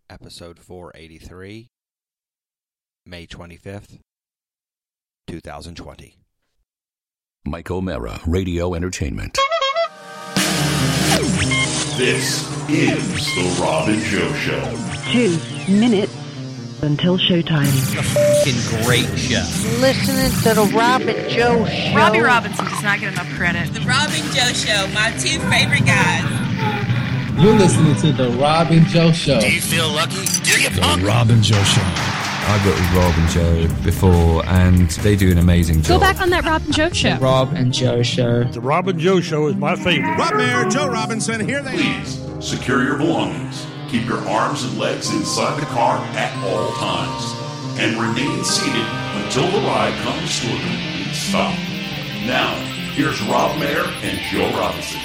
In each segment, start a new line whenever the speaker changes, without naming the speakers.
episode 483, May 25th, 2020.
Mike O'Mara, Radio Entertainment.
This is The Rob and Joe Show.
2 minutes until showtime.
Fucking great show.
Listening to The Rob and Joe Show.
Robbie Robinson does not get enough credit.
The Rob and Joe Show, my two favorite guys.
You're listening to The Rob and Joe Show.
Do you feel lucky? Do you
The Rob and Joe Show.
I've worked with Rob and Joe before, and they do an amazing job.
Go back on that Rob and Joe Show.
The Rob and Joe Show.
The Rob and Joe Show is my favorite.
Rob Mayer, Joe Robinson, here they are. Please, secure your belongings. Keep your arms and legs inside the car at all times. And remain seated until the ride comes to a complete stop. Now, here's Rob Mayer and Joe Robinson.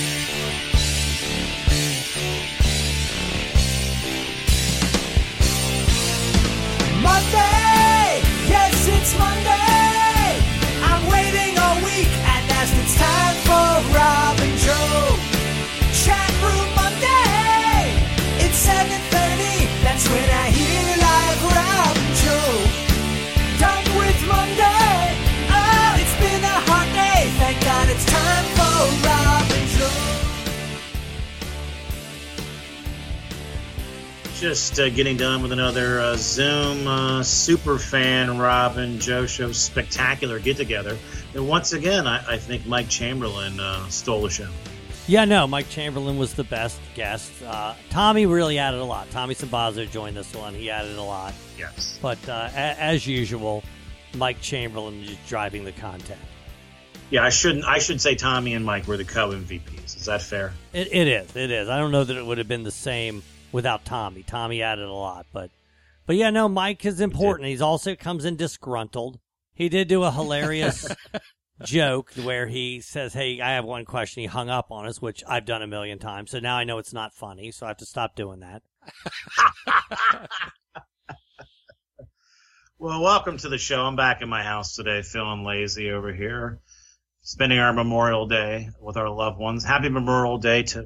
Monday, yes, it's Monday. I'm waiting all week, and as it's time for Rob and Joe. Chat Room Monday, it's 7:30. That's when I hear live Rob and Joe. Done with Monday. Oh, it's been a hot day. Thank God it's time for Rob and Joe.
Just getting done with another Zoom Superfan Rob and Joe Show spectacular get-together. And once again, I think Mike Chamberlain stole the show.
Yeah, no, Mike Chamberlain was the best guest. Tommy really added a lot. Tommy Sambazo joined this one. He added a lot.
Yes.
But as usual, Mike Chamberlain is driving the content.
Yeah, I should say Tommy and Mike were the co-MVPs. Is that fair?
It is. I don't know that it would have been the same without Tommy. Tommy added a lot, but yeah, no, Mike is important. He's also comes in disgruntled. He did do a hilarious joke where he says, "Hey, I have one question." He hung up on us, which I've done a million times. So now I know it's not funny, so I have to stop doing that.
Well, welcome to the show. I'm back in my house today, feeling lazy over here, spending our Memorial Day with our loved ones. Happy Memorial Day to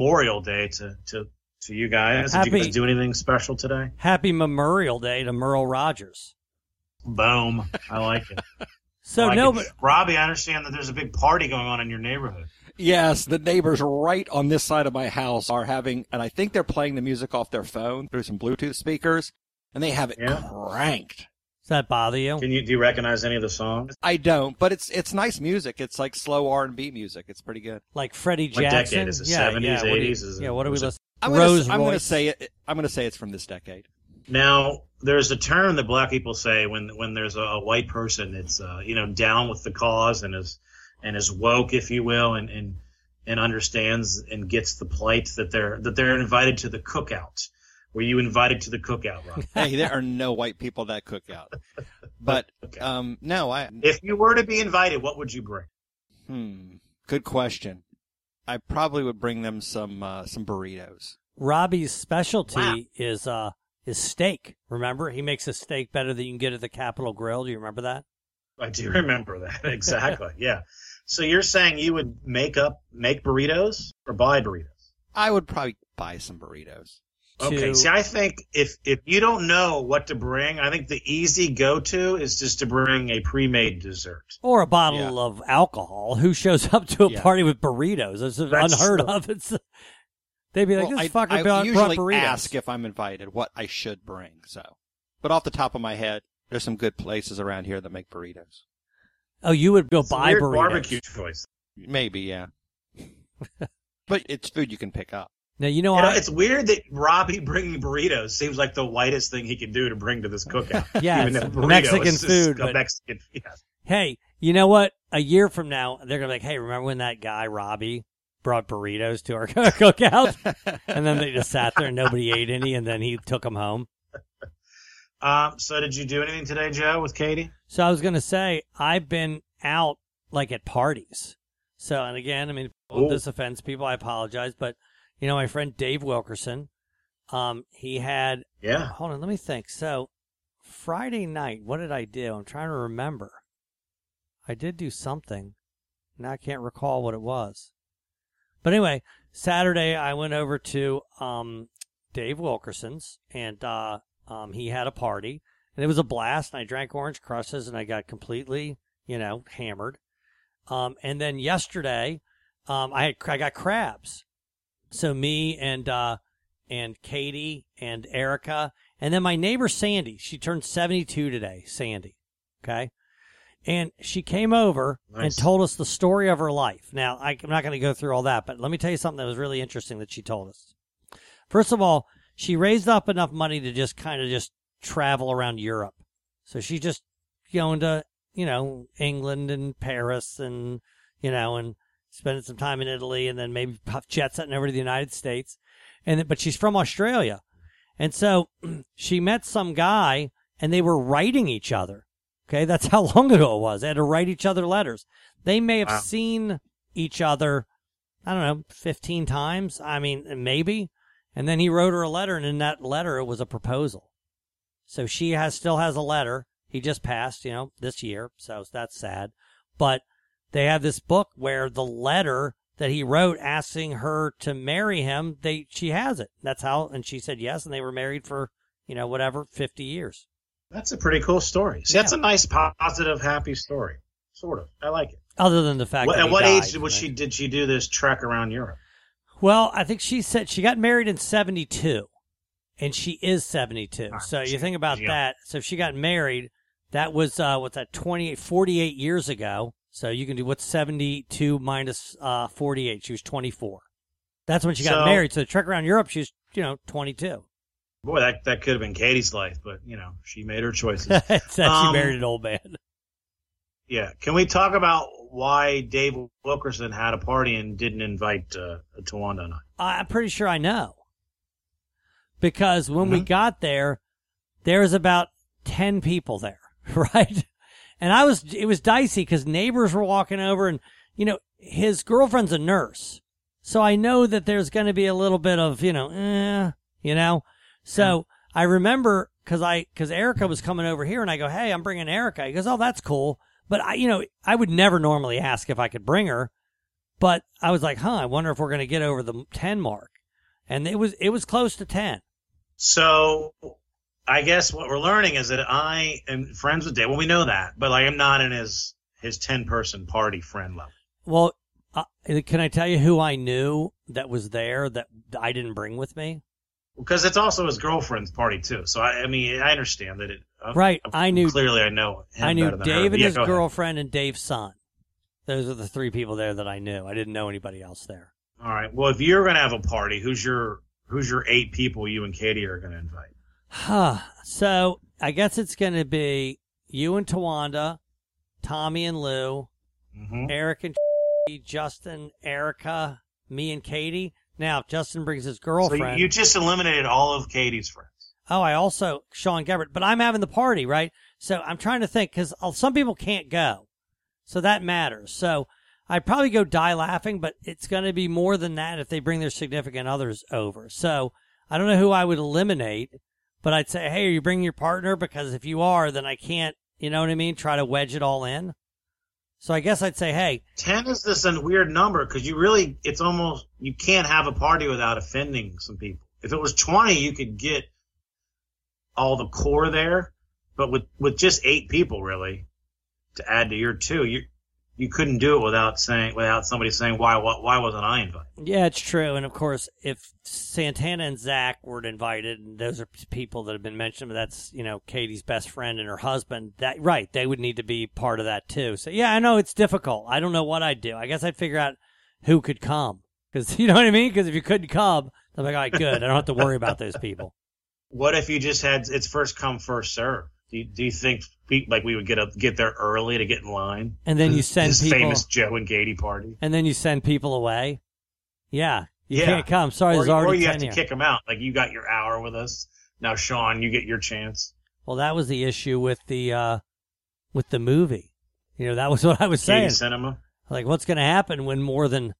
you guys. Did you guys do anything special today?
Happy Memorial Day to Merle Rogers.
Boom. I like it.
But
Robbie, I understand that there's a big party going on in your neighborhood.
yes, the neighbors right on this side of my house are having, and I think they're playing the music off their phone through some Bluetooth speakers, and they have it cranked.
Does that bother you?
Do you recognize any of the songs?
I don't, but it's nice music. It's like slow R&B music. It's pretty good.
Like Freddie Jackson.
What decade is it? 70s, 80s?
What do we listen?
I'm going to say it. I'm going to say it's from this decade.
Now, there's a term that black people say when there's a white person that's down with the cause and is woke, if you will, and understands and gets the plight that they're invited to the cookout. Were you invited to the cookout, Rob?
Hey, there are no white people that cookout. But
okay.
No,
if you were to be invited, what would you bring?
Good question. I probably would bring them some burritos.
Robbie's specialty is steak. Remember, he makes a steak better than you can get at the Capitol Grill. Do you remember that?
I do remember that exactly. Yeah. So you're saying you would make burritos or buy burritos?
I would probably buy some burritos.
Okay. See, I think if you don't know what to bring, I think the easy go-to is just to bring a pre-made dessert.
Or a bottle of alcohol. Who shows up to a party with burritos? It's unheard of. They'd be like, this fucker brought burritos.
I usually ask if I'm invited what I should bring. But off the top of my head, there's some good places around here that make burritos.
Oh, you would go buy burritos?
Barbecue choice.
Maybe, yeah. But it's food you can pick up.
Now, it's
weird that Robbie bringing burritos seems like the whitest thing he can do to bring to this cookout.
Yeah, Mexican food.
Mexican, yes.
Hey, you know what? A year from now, they're going to be like, hey, remember when that guy, Robbie, brought burritos to our cookout? And then they just sat there and nobody ate any, and then he took them home.
So did you do anything today, Joe, with Katie?
So I was going to say, I've been out, at parties. So, and again, if this offends people, I apologize, but my friend Dave Wilkerson, he had...
Yeah.
Hold on, let me think. So, Friday night, what did I do? I'm trying to remember. I did do something. Now I can't recall what it was. But anyway, Saturday I went over to Dave Wilkerson's, and he had a party, and it was a blast. And I drank Orange Crushes, and I got completely, hammered. And then yesterday, I got crabs. So me and Katie and Erica, and then my neighbor Sandy. She turned 72 today, Sandy. Okay. And she came over and told us the story of her life. Now, I'm not going to go through all that, but let me tell you something that was really interesting that she told us. First of all, she raised up enough money to just travel around Europe. So she just going to, England and Paris and, and spending some time in Italy and then maybe jet setting over to the United States. But she's from Australia. And so she met some guy and they were writing each other. Okay, that's how long ago it was. They had to write each other letters. They may have seen each other, 15 times. I mean, maybe. And then he wrote her a letter, and in that letter, it was a proposal. So she still has a letter. He just passed, this year, so that's sad. But they have this book where the letter that he wrote asking her to marry him, she has it. That's how, and she said yes, and they were married for, 50 years.
That's a pretty cool story. See, that's a nice, positive, happy story. Sort of. I like it.
Other than the fact that
at what age did she do this trek around Europe?
Well, I think she said she got married in 72, and she is 72. So you think about that. So if she got married, that was, 48 years ago. So you can do what's 72 minus 48. She was 24. That's when she got married. So the trek around Europe, she was, 22.
Boy, that could have been Katie's life, but, she made her choices.
She married an old man.
Yeah. Can we talk about why Dave Wilkerson had a party and didn't invite Tawanda and I?
I'm pretty sure I know. Because when we got there was about 10 people there, right? And it was dicey because neighbors were walking over and, his girlfriend's a nurse. So I know that there's going to be a little bit of, So I remember because Erica was coming over here and I go, hey, I'm bringing Erica. He goes, oh, that's cool. But I would never normally ask if I could bring her, but I was like, I wonder if we're going to get over the 10 mark. And it was close to 10.
So I guess what we're learning is that I am friends with Dave. Well, we know that, but I'm not in his 10-person party friend level.
Well, can I tell you who I knew that was there that I didn't bring with me?
Because it's also his girlfriend's party too. So I understand that it.
Right, I knew.
Clearly, I know him
I knew
better than
Dave
her.
and his girlfriend and Dave's son. Those are the 3 people there that I knew. I didn't know anybody else there.
All right. Well, if you're going to have a party, who's your 8 people you and Katie are going to invite?
So I guess it's going to be you and Tawanda, Tommy and Lou, Eric and Justin, Erica, me and Katie. Now, if Justin brings his girlfriend.
So you just eliminated all of Katie's friends.
Oh, I also, Sean Gebert. But I'm having the party, right? So I'm trying to think, because some people can't go. So that matters. So I'd probably go Die Laughing, but it's going to be more than that if they bring their significant others over. So I don't know who I would eliminate, but I'd say, hey, are you bringing your partner? Because if you are, then I can't, you know what I mean, try to wedge it all in. So I guess I'd say, hey.
10 is this a weird number because it's almost, you can't have a party without offending some people. If it was 20, you could get all the core there, but with just 8 people really to add to your 2, you couldn't do it without somebody saying why wasn't I invited? Yeah,
it's true. And of course, if Santana and Zach weren't invited, and those are people that have been mentioned, but that's Katie's best friend and her husband. They would need to be part of that too. So yeah, I know it's difficult. I don't know what I'd do. I guess I'd figure out who could come because you know what I mean. Because if you couldn't come, I'm like, all right, good. I don't have to worry about those people.
What if you just had it's first come first serve? Do you think we would get there early to get in line?
And then you send
this
people
famous Joe and Katie party.
And then you send people away. Yeah, you can't come. Sorry, there's already 10
Or you have to
here.
kick them out. Like you got your hour with us. Now, Sean, you get your chance.
Well, that was the issue with the movie. That was what I was saying.
Katie Cinema.
Like, what's going to happen when the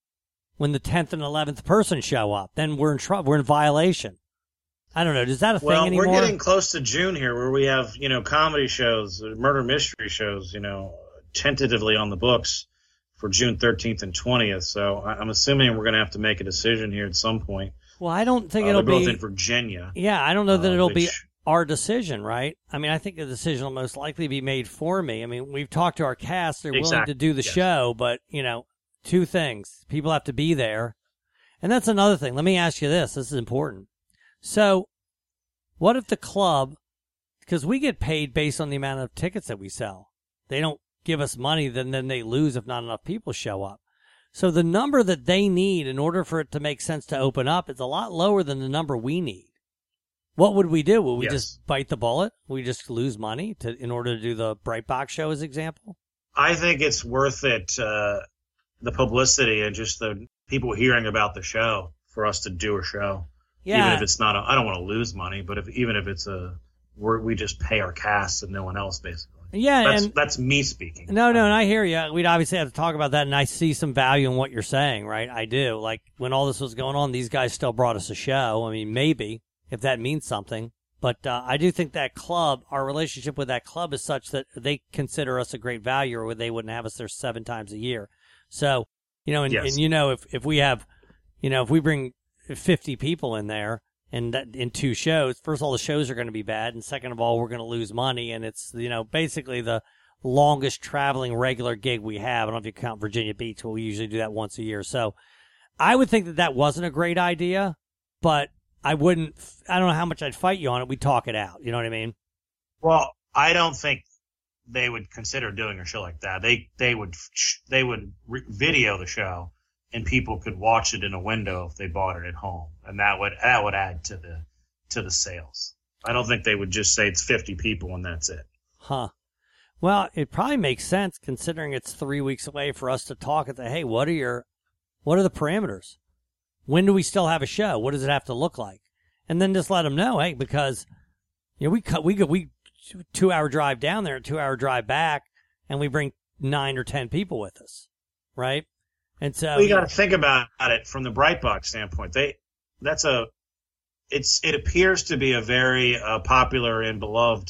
10th and 11th person show up? Then we're in trouble. We're in violation. I don't know. Is that a thing anymore?
Well, we're getting close to June here where we have, comedy shows, murder mystery shows, tentatively on the books for June 13th and 20th. So I'm assuming we're going to have to make a decision here at some point.
Well, I don't think
they're
it'll
both
be
in Virginia.
Yeah, I don't know that it'll be our decision, right? I mean, I think the decision will most likely be made for me. I mean, we've talked to our cast; they're willing to do the show, but two things: people have to be there, and that's another thing. Let me ask you this: this is important. So, what if the club? Because we get paid based on the amount of tickets that we sell. They don't give us money, then they lose if not enough people show up. So the number that they need in order for it to make sense to open up is a lot lower than the number we need. What would we do? Would we just bite the bullet? Would we just lose money in order to do the Brightbox show as example?
I think it's worth it, the publicity and just the people hearing about the show for us to do a show. Yeah. Even if it's not, I don't want to lose money, but even if it's we just pay our cast and no one else, basically.
Yeah,
that's me speaking.
No, and I hear you. We'd obviously have to talk about that, and I see some value in what you're saying, right? I do. Like, when all this was going on, these guys still brought us a show. I mean, maybe, if that means something. But I do think that club, our relationship with that club is such that they consider us a great value, or they wouldn't have us there 7 times a year. So, if we have, if we bring 50 people in there, and in 2 shows, first of all, the shows are going to be bad, and second of all, we're going to lose money, and it's, basically the longest traveling regular gig we have. I don't know if you count Virginia Beach, but we usually do that once a year. So I would think that wasn't a great idea, but I don't know how much I'd fight you on it. We'd talk it out. You know what I mean?
Well, I don't think they would consider doing a show like that. They would video the show, and people could watch it in a window if they bought it at home, and that would add to the sales. I don't think they would just say it's 50 people and that's it.
Huh. Well, it probably makes sense considering it's 3 weeks away for us to talk and say, hey, what are the parameters? When do we still have a show? What does it have to look like? And then just let them know, hey, because we 2-hour drive down there, 2-hour drive back, and we bring 9 or 10 people with us, right? And so
you got to think about it from the Brightbox standpoint. It appears to be a very popular and beloved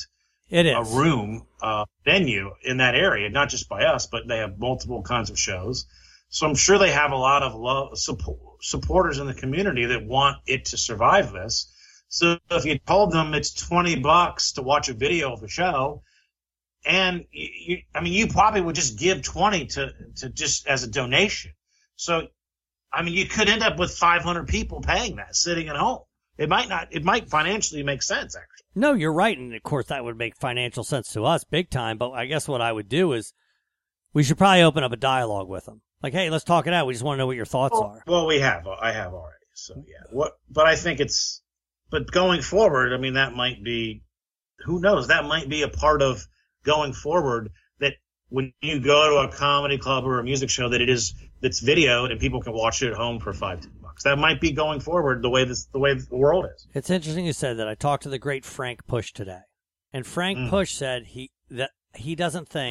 venue in that area, not just by us, but they have multiple kinds of shows. So I'm sure they have a lot of supporters in the community that want it to survive this. So if you told them it's $20 to watch a video of the show, and you probably would just give 20 to just as a donation. So, you could end up with 500 people paying that sitting at home. It might financially make sense, actually.
No, you're right. And of course that would make financial sense to us big time. But I guess what I would do is we should probably open up a dialogue with them. Like, hey, let's talk it out. We just want to know what your thoughts are.
Well, I have already. So yeah. But I think but going forward, that might be, who knows? That might be a part of going forward, that when you go to a comedy club or a music show, that's videoed and people can watch it at home for $5-10. That might be going forward the way the world is.
It's interesting you said that. I talked to the great Frank Push today, and Frank Push said he doesn't think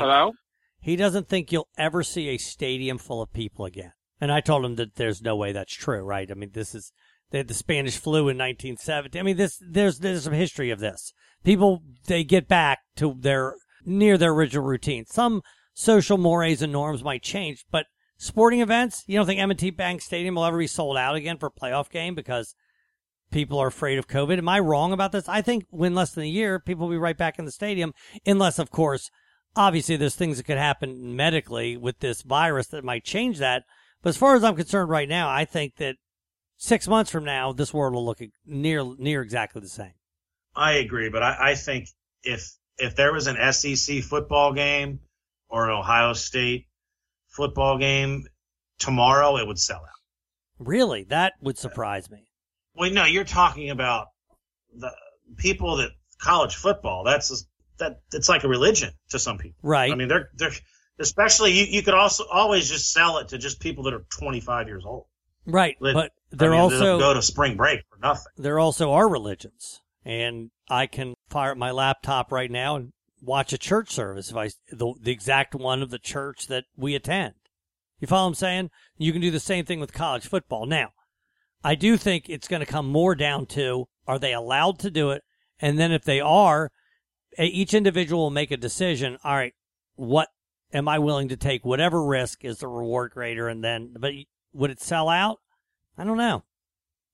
you'll ever see a stadium full of people again. And I told him that there's no way that's true, right? They had the Spanish flu in 1970. There's some history of this. People, they get back to their original routine. Some social mores and norms might change, but sporting events, you don't think M&T Bank Stadium will ever be sold out again for a playoff game because people are afraid of COVID? Am I wrong about this? I think in less than a year, people will be right back in the stadium, unless, of course, obviously there's things that could happen medically with this virus that might change that. But as far as I'm concerned right now, I think that 6 months from now, this world will look near exactly the same.
I agree, but I think if there was an SEC football game or an Ohio State football game tomorrow, it would sell out.
Really? That would surprise me.
Well, no, you're talking about the people that college football. It's like a religion to some people,
right?
They're especially you could also always just sell it to just people that are 25 years old,
right? But they're also
go to spring break for nothing.
There also are religions, and I can fire up my laptop right now and watch a church service if the exact one of the church that we attend. You follow what I'm saying? You can do the same thing with college football. Now, I do think it's going to come more down to, are they allowed to do it? And then if they are, each individual will make a decision. All right, what am I willing to take? Whatever risk is the reward greater. But would it sell out? I don't know.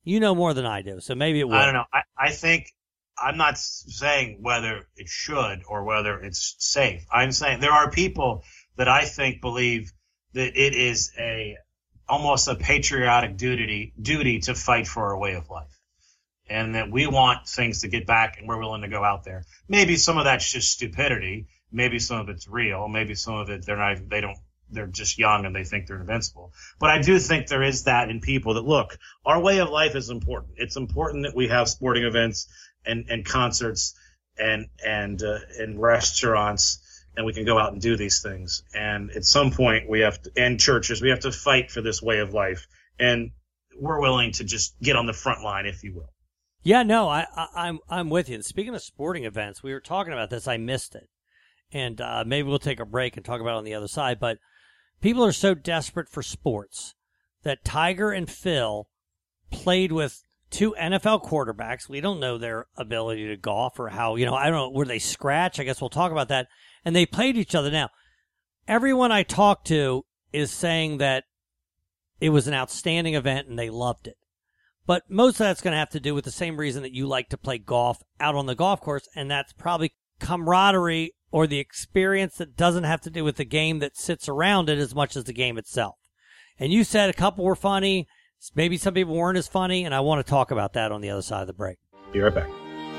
You know more than I do, so maybe it will.
I don't know. I think I'm not saying whether it should or whether it's safe. I'm saying there are people that I think believe that it is almost a patriotic duty to fight for our way of life, and that we want things to get back, and we're willing to go out there. Maybe some of that's just stupidity. Maybe some of it's real. Maybe some of it they're just young and they think they're invincible. But I do think there is that in people that, look, our way of life is important. It's important that we have sporting events and concerts and restaurants, and we can go out and do these things. And at some point and churches, we have to fight for this way of life. And we're willing to just get on the front line, if you will.
Yeah, no, I'm with you. And speaking of sporting events, we were talking about this. I missed it. And maybe we'll take a break and talk about it on the other side. But people are so desperate for sports that Tiger and Phil played with two NFL quarterbacks. We don't know their ability to golf or how, I don't know, were they scratch? I guess we'll talk about that. And they played each other. Now, everyone I talked to is saying that it was an outstanding event and they loved it. But most of that's going to have to do with the same reason that you like to play golf out on the golf course, and that's probably camaraderie or the experience that doesn't have to do with the game that sits around it as much as the game itself. And you said a couple were funny. Maybe some people weren't as funny, and I want to talk about that on the other side of the break.
Be right back.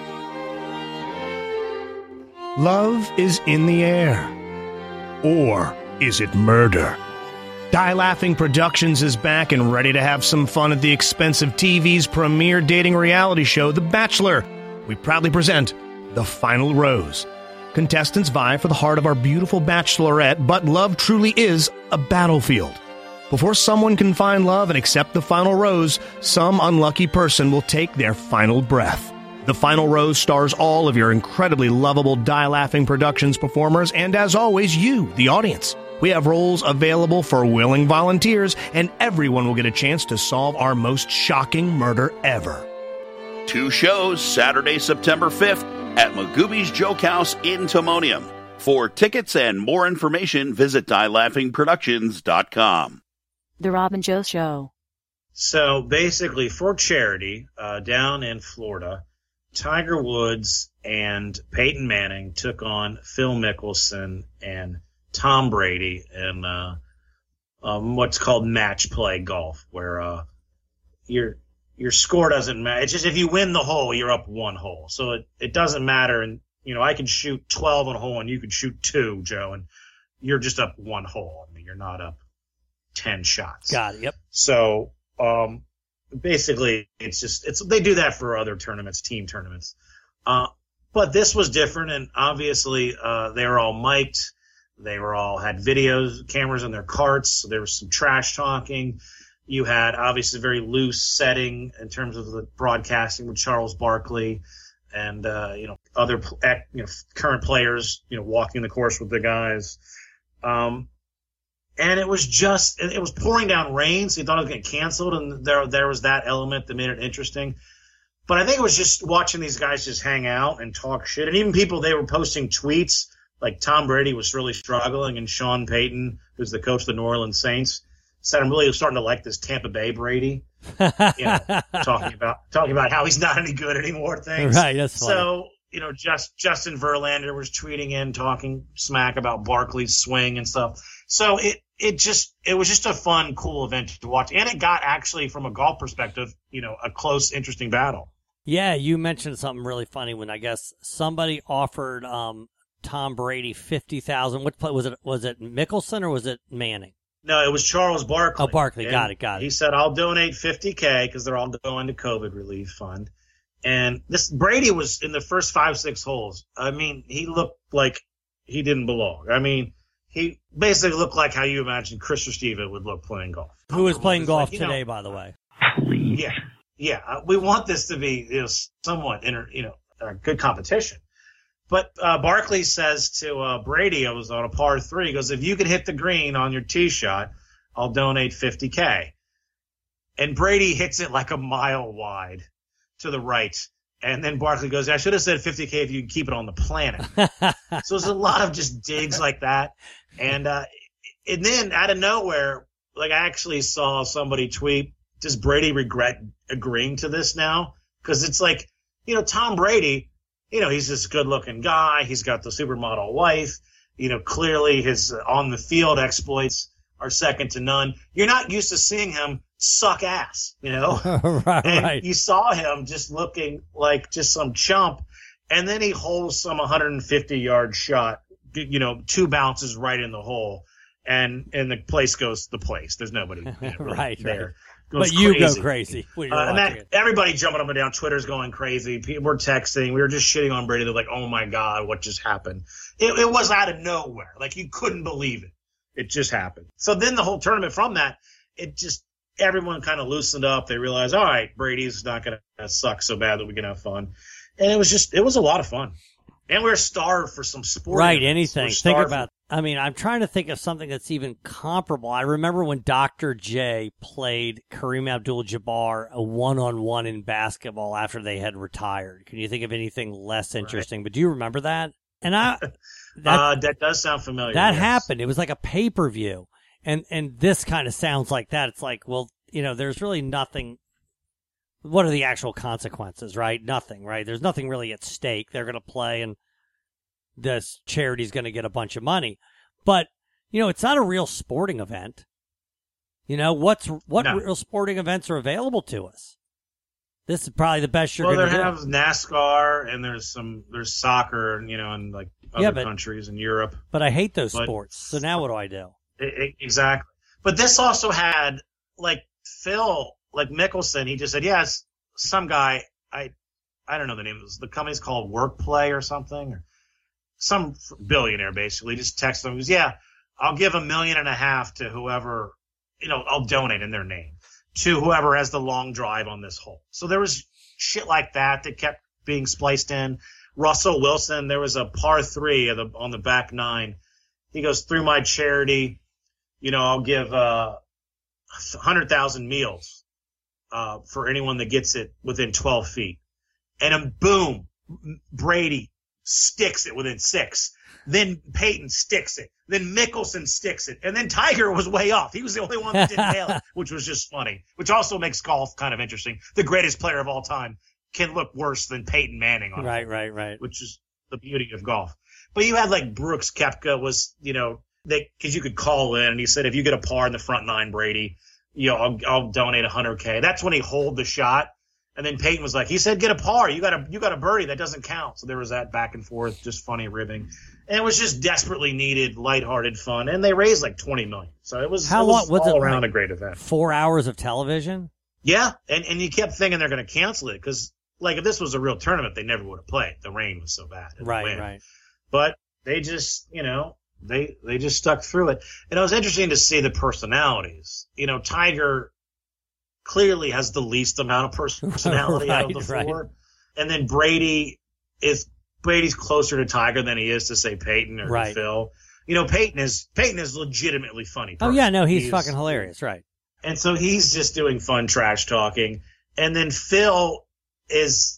Love is in the air. Or is it murder? Die Laughing Productions is back and ready to have some fun at the expense of TV's premier dating reality show, The Bachelor. We proudly present The Final Rose. Contestants vie for the heart of our beautiful bachelorette, but love truly is a battlefield. Before someone can find love and accept the final rose, some unlucky person will take their final breath. The Final Rose stars all of your incredibly lovable Die Laughing Productions performers, and as always, you, the audience. We have roles available for willing volunteers, and everyone will get a chance to solve our most shocking murder ever.
2 shows Saturday, September 5th at Magooby's Joke House in Timonium. For tickets and more information, visit DieLaughingProductions.com.
The Rob and Joe Show.
So basically, for charity, down in Florida, Tiger Woods and Peyton Manning took on Phil Mickelson and Tom Brady in what's called match play golf, where your score doesn't matter. It's just if you win the hole, you're up 1 hole. So it doesn't matter. And, I can shoot 12 on a hole and you could shoot 2, Joe, and you're just up 1 hole. I mean, you're not up 10 shots.
Got it. Yep. So,
basically they do that for other tournaments, team tournaments. But this was different, and obviously, they were all mic'd. They had videos, cameras in their carts. So there was some trash talking. You had obviously a very loose setting in terms of the broadcasting with Charles Barkley and, other, current players, walking the course with the guys. And it was pouring down rain, so you thought it was getting canceled, and there was that element that made it interesting. But I think it was just watching these guys just hang out and talk shit. And even people, they were posting tweets, like Tom Brady was really struggling, and Sean Payton, who's the coach of the New Orleans Saints, said, I'm really starting to like this Tampa Bay Brady. Talking about how he's not any good anymore, things.
Right, that's funny.
So, Justin Verlander was tweeting in, talking smack about Barkley's swing and stuff. So it was just a fun, cool event to watch. And it got actually, from a golf perspective, a close, interesting battle.
Yeah, you mentioned something really funny when I guess somebody offered Tom Brady $50,000. What play was it? Was it Mickelson or was it Manning?
No, it was Charles Barkley.
Oh, Barkley. Got it.
He said, I'll donate $50K because they're all going to COVID relief fund. And Brady was in the first 5-6 holes. I mean, he looked like he didn't belong. I mean, he basically looked like how you imagine Chris Steva would look playing golf.
Who is playing golf today, by the way?
Yeah. We want this to be somewhat a good competition. But Barkley says to Brady, it was on a par 3, he goes, if you can hit the green on your tee shot, I'll donate $50K. And Brady hits it like a mile wide to the right. And then Barkley goes, I should have said $50K if you can keep it on the planet. So there's a lot of just digs like that. And then out of nowhere, like I actually saw somebody tweet does Brady regret agreeing to this now? Because it's like, Tom Brady, he's this good-looking guy. He's got the supermodel wife. Clearly his on-the-field exploits are second to none. You're not used to seeing him suck ass,
right.
You saw him just looking like just some chump, and then he holds some 150-yard shot, 2 bounces right in the hole, and the place goes the place. There's nobody really
right
there.
But you go crazy.
And everybody jumping up and down. Twitter's going crazy. People were texting. We were just shitting on Brady. They're like, oh, my God, what just happened? It was out of nowhere. Like, you couldn't believe it. It just happened. So then the whole tournament from that, everyone kind of loosened up. They realized, all right, Brady's not going to suck so bad that we can have fun. And it was a lot of fun. And we were starved for some sport.
Right, anything. Think about, I'm trying to think of something that's even comparable. I remember when Dr. J played Kareem Abdul-Jabbar a one-on-one in basketball after they had retired. Can you think of anything less interesting? Right. But do you remember that? And
that does sound familiar.
That happened. It was like a pay-per-view. And this kind of sounds like that. It's like, well, there's really nothing. What are the actual consequences, right? Nothing, right? There's nothing really at stake. They're going to play, and this charity's going to get a bunch of money. But, it's not a real sporting event. What real sporting events are available to us? This is probably the best you're going to do.
Well, they have NASCAR, and there's soccer, in like other countries in Europe.
But I hate those sports. So now what do I do?
Exactly. But this also had, like, Phil, like Mickelson, he just said, yes, some guy, I don't know the name. The company's called Workplay or something, or some billionaire basically just texted him. He goes, yeah, I'll give $1.5 million to whoever, I'll donate in their name to whoever has the long drive on this hole. So there was shit like that kept being spliced in. Russell Wilson, there was a par 3 on the back 9. He goes, through my charity, I'll give 100,000 meals for anyone that gets it within 12 feet. And then boom, Brady sticks it within 6. Then Peyton sticks it. Then Mickelson sticks it. And then Tiger was way off. He was the only one that didn't nail it, which was just funny, which also makes golf kind of interesting. The greatest player of all time can look worse than Peyton Manning on it.
Right.
Which is the beauty of golf. But you had like Brooks Koepka was, because you could call in and he said, if you get a par in the front 9, Brady, I'll donate $100K. That's when he holed the shot. And then Peyton was like, he said, get a par. You got a birdie. That doesn't count. So there was that back and forth, just funny ribbing. And it was just desperately needed, lighthearted fun. And they raised like $20 million. So it was all around a great event.
4 hours of television?
Yeah. And you kept thinking they're going to cancel it because, like, if this was a real tournament, they never would have played. The rain was so bad.
Right.
But they just, they just stuck through it. And it was interesting to see the personalities. Tiger clearly has the least amount of personality out of the 4. Right. And then Brady's closer to Tiger than he is to, say, Peyton or
right.
Phil. Peyton is legitimately funny person.
Oh, yeah, no, he's fucking hilarious, right.
And so he's just doing fun trash talking. And then Phil is,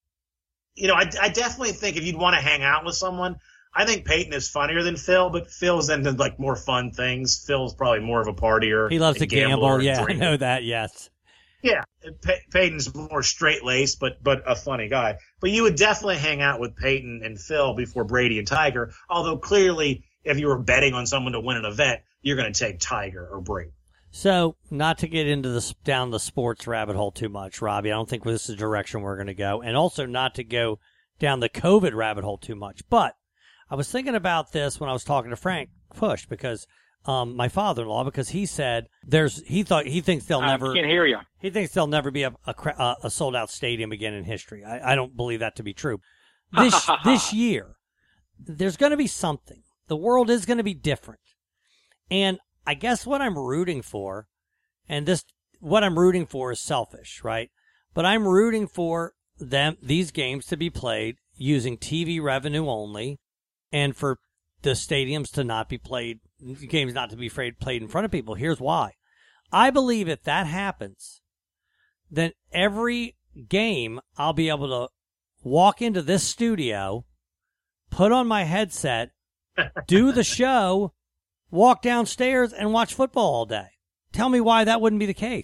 I definitely think if you'd want to hang out with someone, I think Peyton is funnier than Phil, but Phil's into like more fun things. Phil's probably more of a partier.
He loves to gamble. Yeah, I know that. Yes.
Yeah, Peyton's more straight-laced, but a funny guy. But you would definitely hang out with Peyton and Phil before Brady and Tiger. Although clearly, if you were betting on someone to win an event, you're going to take Tiger or Brady.
So, not to get into down the sports rabbit hole too much, Robbie. I don't think this is the direction we're going to go, and also not to go down the COVID rabbit hole too much. But I was thinking about this when I was talking to Frank Push because. My father-in-law, because he said he thinks they'll never.
Can't hear you.
He thinks there'll never be a sold-out stadium again in history. I don't believe that to be true. This year, there's going to be something. The world is going to be different, and I guess what I'm rooting for, what I'm rooting for is selfish, right? But I'm rooting for these games to be played using TV revenue only, and for the stadiums to not be played. Games not to be played in front of people. Here's why. I believe if that happens, then every game I'll be able to walk into this studio, put on my headset, do the show, walk downstairs, and watch football all day. Tell me why that wouldn't be the case.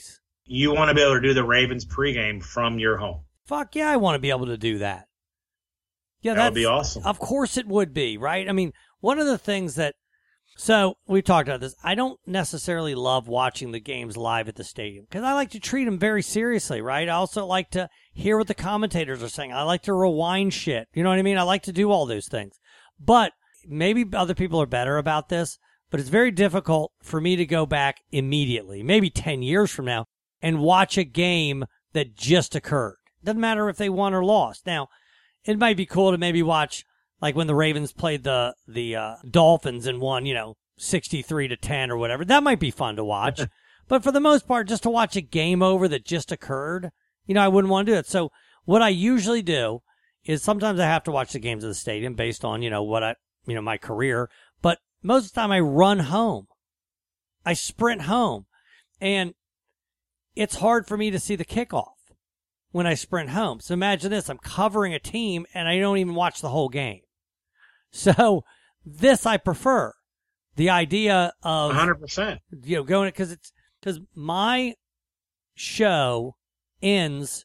you want to be able to do the Ravens pregame from your home.
Fuck yeah, I want to be able to do that. Yeah,
that would be awesome.
Of course it would be, right? I mean, one of the things that, so we talked about this, I don't necessarily love watching the games live at the stadium because I like to treat them very seriously, right? I also like to hear what the commentators are saying. I like to rewind shit. You know what I mean? I like to do all those things. But maybe other people are better about this, but it's very difficult for me to go back immediately, maybe 10 years from now, and watch a game that just occurred. Doesn't matter if they won or lost. Now, it might be cool to maybe watch, like when the Ravens played the Dolphins and won, 63-10 or whatever. That might be fun to watch. But for the most part, just to watch a game over that just occurred, I wouldn't want to do it. So what I usually do is sometimes I have to watch the games of the stadium based on, my career. But most of the time I run home. I sprint home. And it's hard for me to see the kickoff when I sprint home. So imagine this. I'm covering a team and I don't even watch the whole game. So this I prefer. The idea of
100%.
Going because my show ends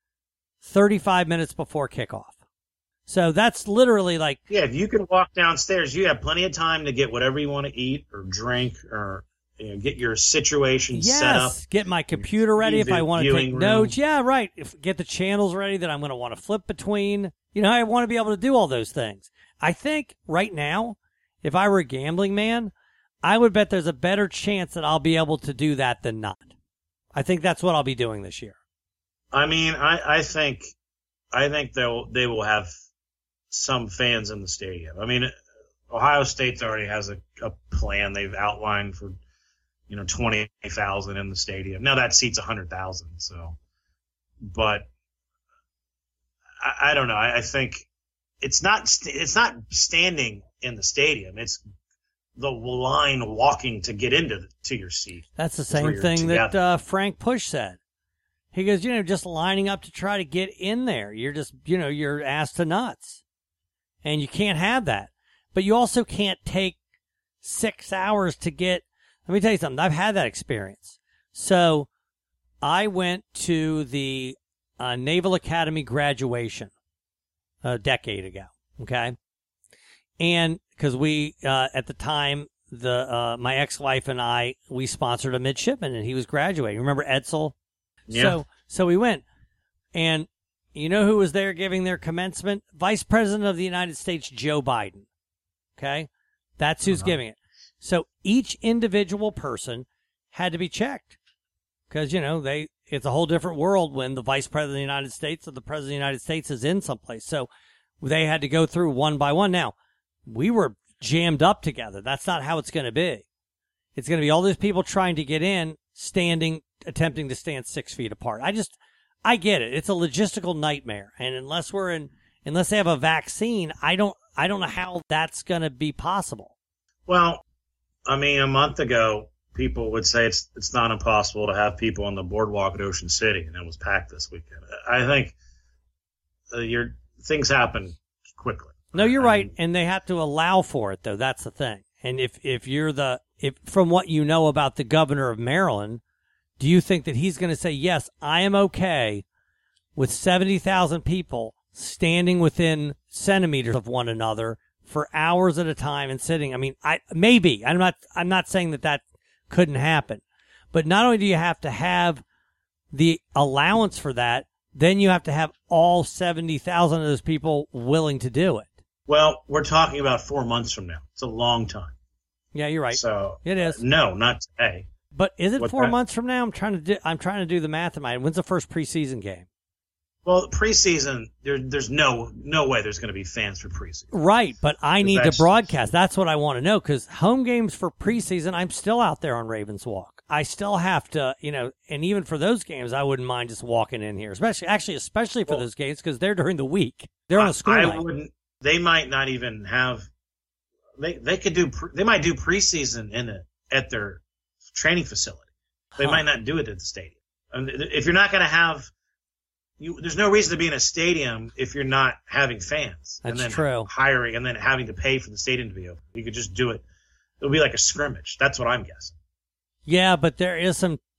35 minutes before kickoff. So that's literally like,
yeah, if you can walk downstairs, you have plenty of time to get whatever you want to eat or drink or get your situation set up.
Get my computer ready if I want to take notes. Yeah, right. Get the channels ready that I'm going to want to flip between. I want to be able to do all those things. I think right now, if I were a gambling man, I would bet there's a better chance that I'll be able to do that than not. I think that's what I'll be doing this year.
I mean, I think they will have some fans in the stadium. I mean, Ohio State already has a plan they've outlined for 20,000 in the stadium. Now that seats 100,000. So, but I don't know. I think it's not standing in the stadium. It's the line walking to get into your seat.
That's the same thing that Frank Push said. He goes, just lining up to try to get in there. You're just, you're ass to nuts. And you can't have that. But you also can't take 6 hours to get. Let me tell you something. I've had that experience. So I went to the Naval Academy graduation a decade ago. Okay. And because we, at the time, my ex-wife and I, we sponsored a midshipman and he was graduating. Remember Edsel?
Yeah.
So we went. And you know who was there giving their commencement? Vice President of the United States, Joe Biden. Okay. That's who's giving it. So each individual person had to be checked because, it's a whole different world when the Vice President of the United States or the President of the United States is in someplace. So they had to go through one by one. Now, we were jammed up together. That's not how it's going to be. It's going to be all these people trying to get in, attempting to stand 6 feet apart. I get it. It's a logistical nightmare. And unless they have a vaccine, I don't know how that's going to be possible.
Well, I mean, a month ago, people would say it's not impossible to have people on the boardwalk at Ocean City, and it was packed this weekend. I think things happen quickly.
No, you're right, and they have to allow for it, though. That's the thing. And if from what you know about the governor of Maryland, do you think that he's going to say, yes, I am okay with 70,000 people standing within centimeters of one another for hours at a time and sitting? I mean, maybe. I'm not saying that couldn't happen. But not only do you have to have the allowance for that, then you have to have all 70,000 of those people willing to do it.
Well, we're talking about 4 months from now. It's a long time.
Yeah, you're right.
So
it is.
No, not today.
But is it 4 months from now? I'm trying to do the math in my head. When's the first preseason game?
Well, preseason, there's no way there's going to be fans for preseason.
Right, but I need to broadcast. That's what I want to know, because home games for preseason, I'm still out there on Ravens Walk. I still have to, and even for those games, I wouldn't mind just walking in here, especially for those games, because they're during the week. They're on a school night.
They might not even have. They might do preseason at their training facility. They might not do it at the stadium. And if you're not going to have. There's no reason to be in a stadium if you're not having fans.
That's
and then
true.
Hiring and then having to pay for the stadium to be open. You could just do it. It'll be like a scrimmage. That's what I'm guessing.
Yeah, but there is some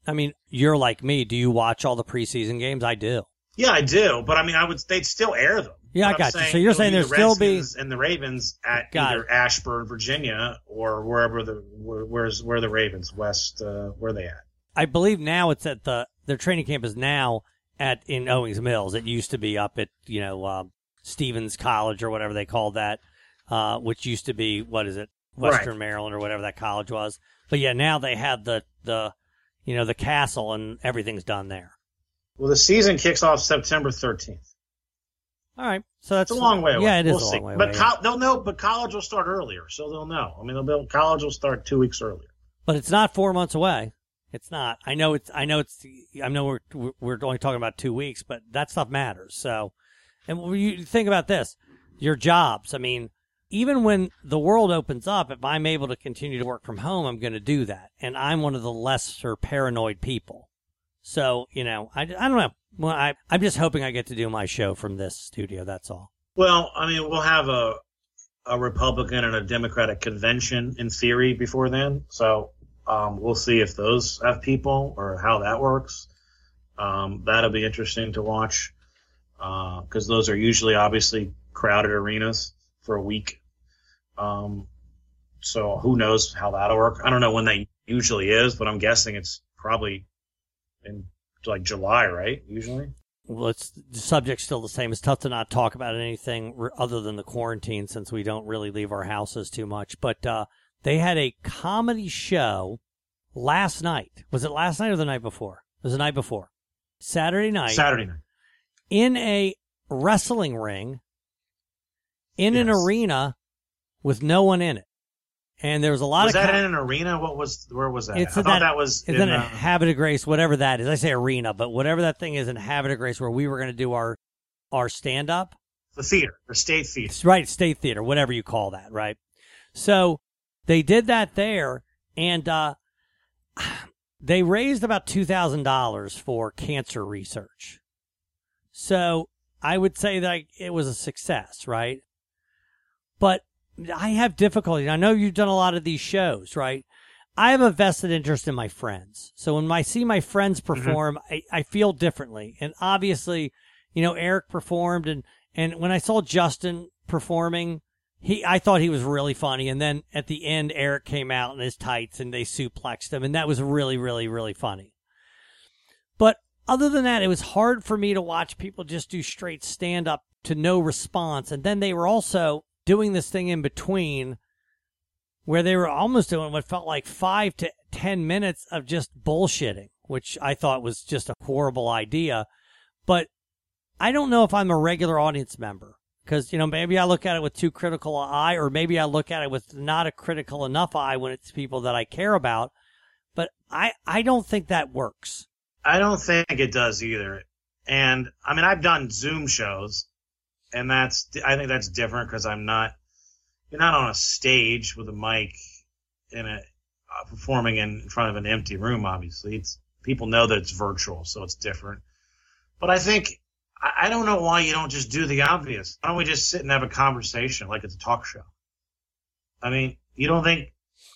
I mean, you're like me. Do you watch all the preseason games? I do.
Yeah, I do. But I mean, they'd still air them.
Yeah, I got you. So you're saying there'll still be
and the Ravens at either Ashburn, Virginia, or wherever where the Ravens West, where are they at?
I believe now it's at their training camp is now in Owings Mills. It used to be up at Stevens College or whatever they called that, which used to be Western Maryland or whatever that college was. But yeah, now they have the castle and everything's done there.
Well, the season kicks off September 13th.
All right, so that's
a long way away.
Yeah, it is a long way away.
But they'll know. But college will start earlier, so they'll know. I mean, college will start 2 weeks earlier.
But it's not 4 months away. It's not. I know we're only talking about 2 weeks, but that stuff matters. So, and you think about this, your jobs. I mean, even when the world opens up, if I'm able to continue to work from home, I'm going to do that. And I'm one of the lesser paranoid people. So, I don't know. Well, I'm just hoping I get to do my show from this studio. That's all.
Well, I mean, we'll have a Republican and a Democratic convention in theory before then. So we'll see if those have people or how that works. That'll be interesting to watch because those are usually obviously crowded arenas for a week. So who knows how that'll work? I don't know when that usually is, but I'm guessing it's probably in like July, right? Usually.
Well, the subject's still the same. It's tough to not talk about anything other than the quarantine since we don't really leave our houses too much. But they had a comedy show last night. Was it last night or the night before? It was the night before. Saturday night. In a wrestling ring in an arena with no one in it. And there was a lot
of... Was that in an arena? Where was that? I thought that was
in a Habit of Grace, whatever that is. I say arena, but whatever that thing is in Habit of Grace where we were going to do our stand-up.
The theater, or State Theater.
Right, State Theater, whatever you call that, right? So they did that there, and they raised about $2,000 for cancer research. So I would say that it was a success, right? But I have difficulty. I know you've done a lot of these shows, right? I have a vested interest in my friends. So when I see my friends perform, I feel differently. And obviously, Eric performed, and when I saw Justin performing, I thought he was really funny. And then at the end, Eric came out in his tights and they suplexed him, and that was really, really, really funny. But other than that, it was hard for me to watch people just do straight stand-up to no response. And then they were also doing this thing in between where they were almost doing what felt like 5 to 10 minutes of just bullshitting, which I thought was just a horrible idea. But I don't know if I'm a regular audience member because, maybe I look at it with too critical an eye, or maybe I look at it with not a critical enough eye when it's people that I care about. But I don't think that works.
I don't think it does either. And I mean, I've done Zoom shows. And I think that's different because you're not on a stage with a mic performing in front of an empty room, obviously. People know that it's virtual, so it's different. But I don't know why you don't just do the obvious. Why don't we just sit and have a conversation like it's a talk show? I mean, you don't think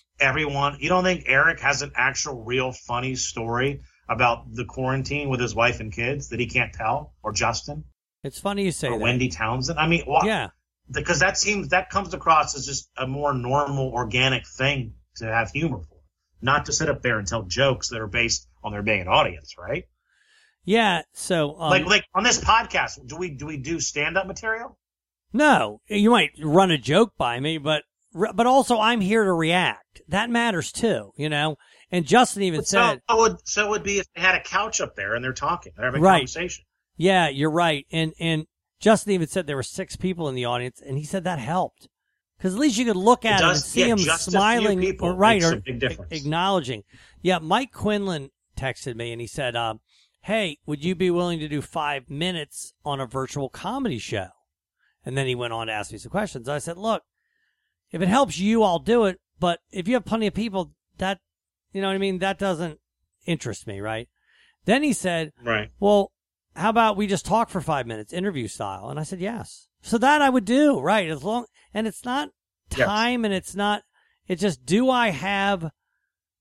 Eric has an actual real funny story about the quarantine with his wife and kids that he can't tell? Or Justin?
It's funny you say that.
Or Wendy Townsend. I mean,
yeah,
because that comes across as just a more normal, organic thing to have humor for, not to sit up there and tell jokes that are based on there being an audience, right?
Yeah. So,
like on this podcast, do we do stand-up material?
No, you might run a joke by me, but also I'm here to react. That matters too, And Justin even said,
so it would be if they had a couch up there and they're talking, they're having a conversation.
Yeah, you're right. And Justin even said there were 6 people in the audience, and he said that helped. Because at least you could look at him and see him smiling or acknowledging. Yeah, Mike Quinlan texted me, and he said, hey, would you be willing to do 5 minutes on a virtual comedy show? And then he went on to ask me some questions. I said, look, if it helps you, I'll do it. But if you have plenty of people, that, that doesn't interest me, right? Then he said, well, how about we just talk for 5 minutes, interview style? And I said, yes. So that I would do, right? And it's not time and it's just, do I have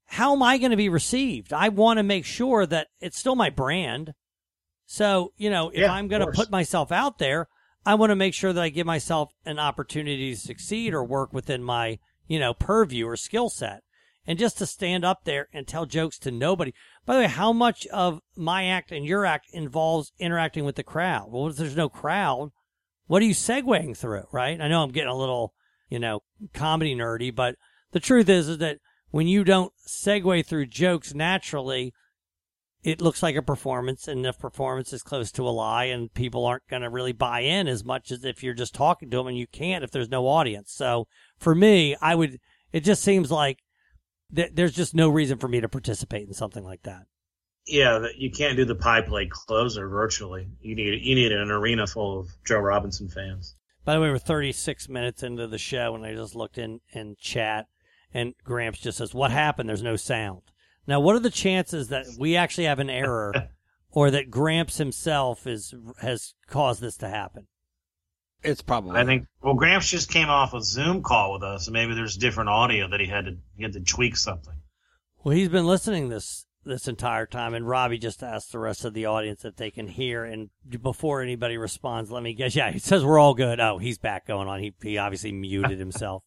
how am I going to be received? I want to make sure that it's still my brand. So, if I'm going to put myself out there, I want to make sure that I give myself an opportunity to succeed or work within my, purview or skill set. And just to stand up there and tell jokes to nobody. By the way, how much of my act and your act involves interacting with the crowd? Well, if there's no crowd, what are you segueing through, right? I know I'm getting a little, comedy nerdy, but the truth is that when you don't segue through jokes naturally, it looks like a performance, and the performance is close to a lie, and people aren't going to really buy in as much as if you're just talking to them, and you can't if there's no audience. So for me, it just seems like there's just no reason for me to participate in something like that.
Yeah, you can't do the pie plate closer virtually. You need an arena full of Joe Robinson fans.
By the way, we're 36 minutes into the show, and I just looked in chat, and Gramps just says, "What happened? There's no sound." Now, what are the chances that we actually have an error, or that Gramps himself has caused this to happen?
It's probably.
I think. Well, Gramps just came off a Zoom call with us, and maybe there's different audio that he had to tweak something.
Well, he's been listening this entire time, and Robbie just asked the rest of the audience if they can hear. And before anybody responds, let me guess. Yeah, he says we're all good. Oh, he's back going on. He obviously muted himself.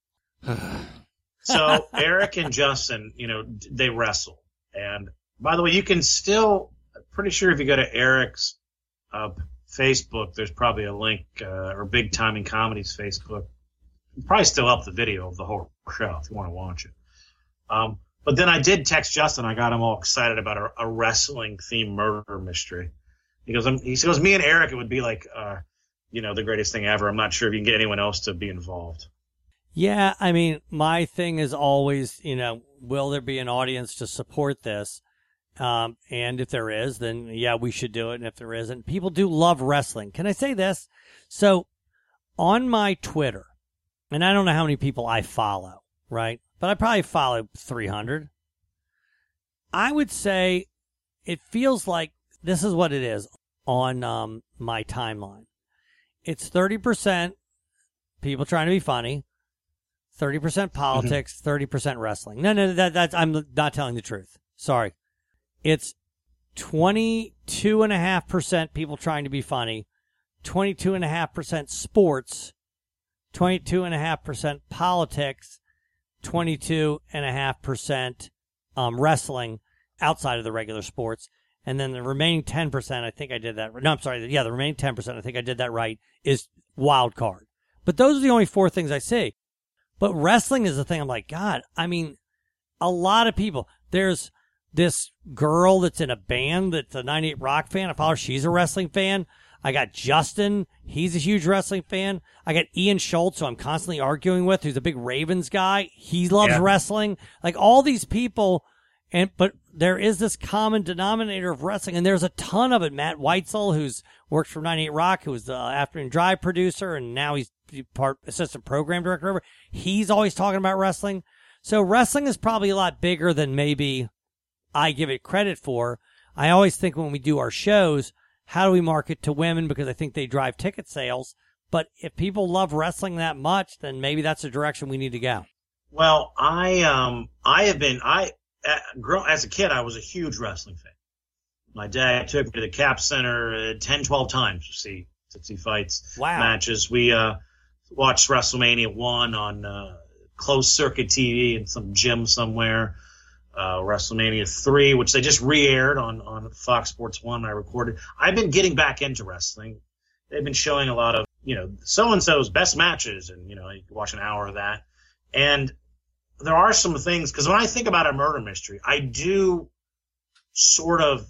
So Eric and Justin, they wrestle. And by the way, you can still, pretty sure if you go to Eric's Facebook, there's probably a link, or Big Timing Comedy's Facebook. You probably still up the video of the whole show if you want to watch it. But then I did text Justin. I got him all excited about a wrestling themed murder mystery. He goes, me and Eric, it would be like, the greatest thing ever. I'm not sure if you can get anyone else to be involved.
Yeah, I mean, my thing is always, will there be an audience to support this? And if there is, then yeah, we should do it. And if there isn't, people do love wrestling. Can I say this? So on my Twitter, and I don't know how many people I follow, right? But I probably follow 300. I would say it feels like this is what it is on my timeline. It's 30% people trying to be funny, 30% politics, 30% wrestling. No, that's I'm not telling the truth. Sorry. It's 22.5% people trying to be funny, 22.5% sports, 22.5% politics, 22.5% wrestling outside of the regular sports. And then the remaining 10%, I think I did that. No, I'm sorry. Yeah, the remaining 10%, I think I did that right, is wild card. But those are the only four things I see. But wrestling is the thing I'm like, God, I mean, a lot of people. There's this girl that's in a band that's a 98 Rock fan. I follow her. She's a wrestling fan. I got Justin. He's a huge wrestling fan. I got Ian Schultz, who I'm constantly arguing with, who's a big Ravens guy. He loves wrestling. Like all these people, but there is this common denominator of wrestling, and there's a ton of it. Matt Weitzel, who's works for 98 Rock, who's the Afternoon Drive producer, and now he's assistant program director. He's always talking about wrestling. So wrestling is probably a lot bigger than maybe I give it credit for. I always think when we do our shows, how do we market to women? Because I think they drive ticket sales. But if people love wrestling that much, then maybe that's the direction we need to go.
Well, as a kid, I was a huge wrestling fan. My dad took me to the Cap Center 10, 12 times to see fights, matches. We watched WrestleMania 1 on closed circuit TV in some gym somewhere. WrestleMania 3, which they just re-aired on Fox Sports 1 when I recorded. I've been getting back into wrestling. They've been showing a lot of, so-and-so's best matches, and, you can watch an hour of that. And there are some things, because when I think about a murder mystery, I do sort of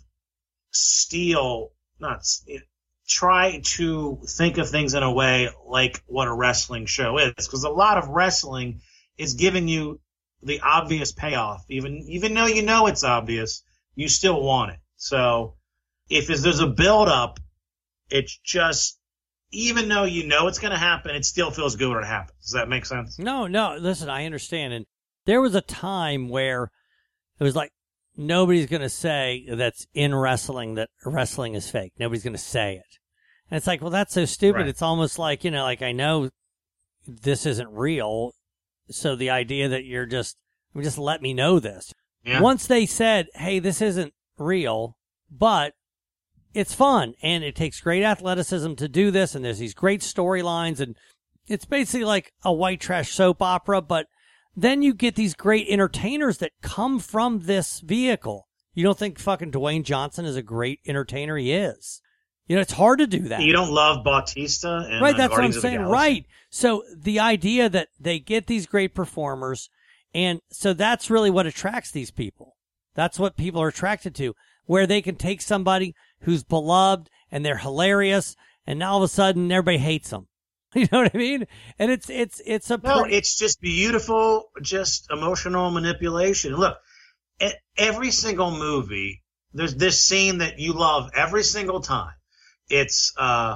try to think of things in a way like what a wrestling show is, because a lot of wrestling is giving you the obvious payoff. Even though you know it's obvious, you still want it. So if there's a build-up, it's just, even though you know it's going to happen, it still feels good when it happens. Does that make sense?
No, listen, I understand. And there was a time where it was like, nobody's going to say that's in wrestling that wrestling is fake. Nobody's going to say it. And it's like, well, that's so stupid. Right. It's almost like, like I know this isn't real. So the idea that you're just let me know this. once they said, hey, this isn't real, but it's fun, and it takes great athleticism to do this, and there's these great storylines, and it's basically like a white trash soap opera, but then you get these great entertainers that come from this vehicle. You don't think fucking Dwayne Johnson is a great entertainer? He is. You know, it's hard to do that.
You don't love Bautista? And
right, that's
Guardians
what I'm saying.
of the Galaxy?
Right. So the idea that they get these great performers, and so that's really what attracts these people. That's what people are attracted to, where they can take somebody who's beloved and they're hilarious, and now all of a sudden everybody hates them. You know what I mean? And it's
it's just beautiful, just emotional manipulation. Look, every single movie, there's this scene that you love every single time. It's,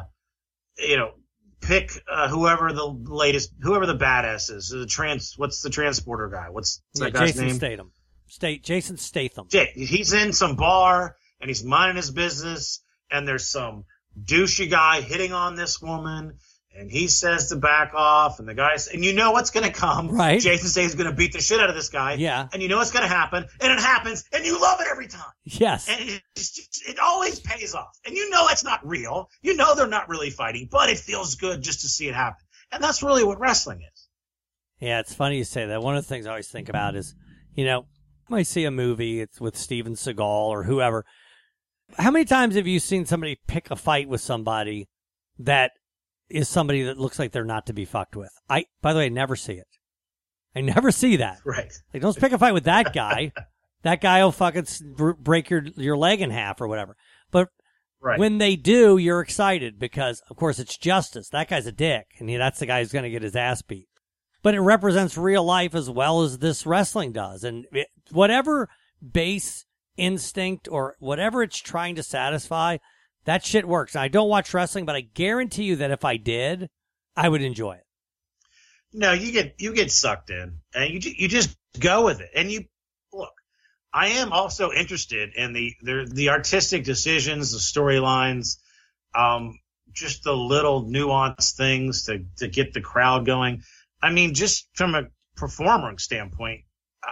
pick whoever the badass is. What's the transporter guy? What's that guy's name?
Jason Statham.
He's in some bar and he's minding his business, and there's some douchey guy hitting on this woman, and he says to back off, and the guy says, and you know what's going to come.
Right.
Jason Statham's going to beat the shit out of this guy.
Yeah.
And you know what's going to happen, and it happens, and you love it every time.
Yes.
And it always pays off. And you know it's not real. You know they're not really fighting, but it feels good just to see it happen. And that's really what wrestling is.
Yeah, it's funny you say that. One of the things I always think about is, I might see a movie, it's with Steven Seagal or whoever. How many times have you seen somebody pick a fight with somebody that is somebody that looks like they're not to be fucked with? By the way, I never see it. I never see that.
Right.
Like, don't pick a fight with that guy. That guy will fucking break your leg in half or whatever. But when they do, you're excited because, of course, it's justice. That guy's a dick, and that's the guy who's going to get his ass beat. But it represents real life as well as this wrestling does. And whatever base instinct or whatever it's trying to satisfy, that shit works. And I don't watch wrestling, but I guarantee you that if I did, I would enjoy it.
No, you get sucked in, and you just go with it. And look, I am also interested in the artistic decisions, the storylines, just the little nuanced things to get the crowd going. I mean, just from a performer standpoint,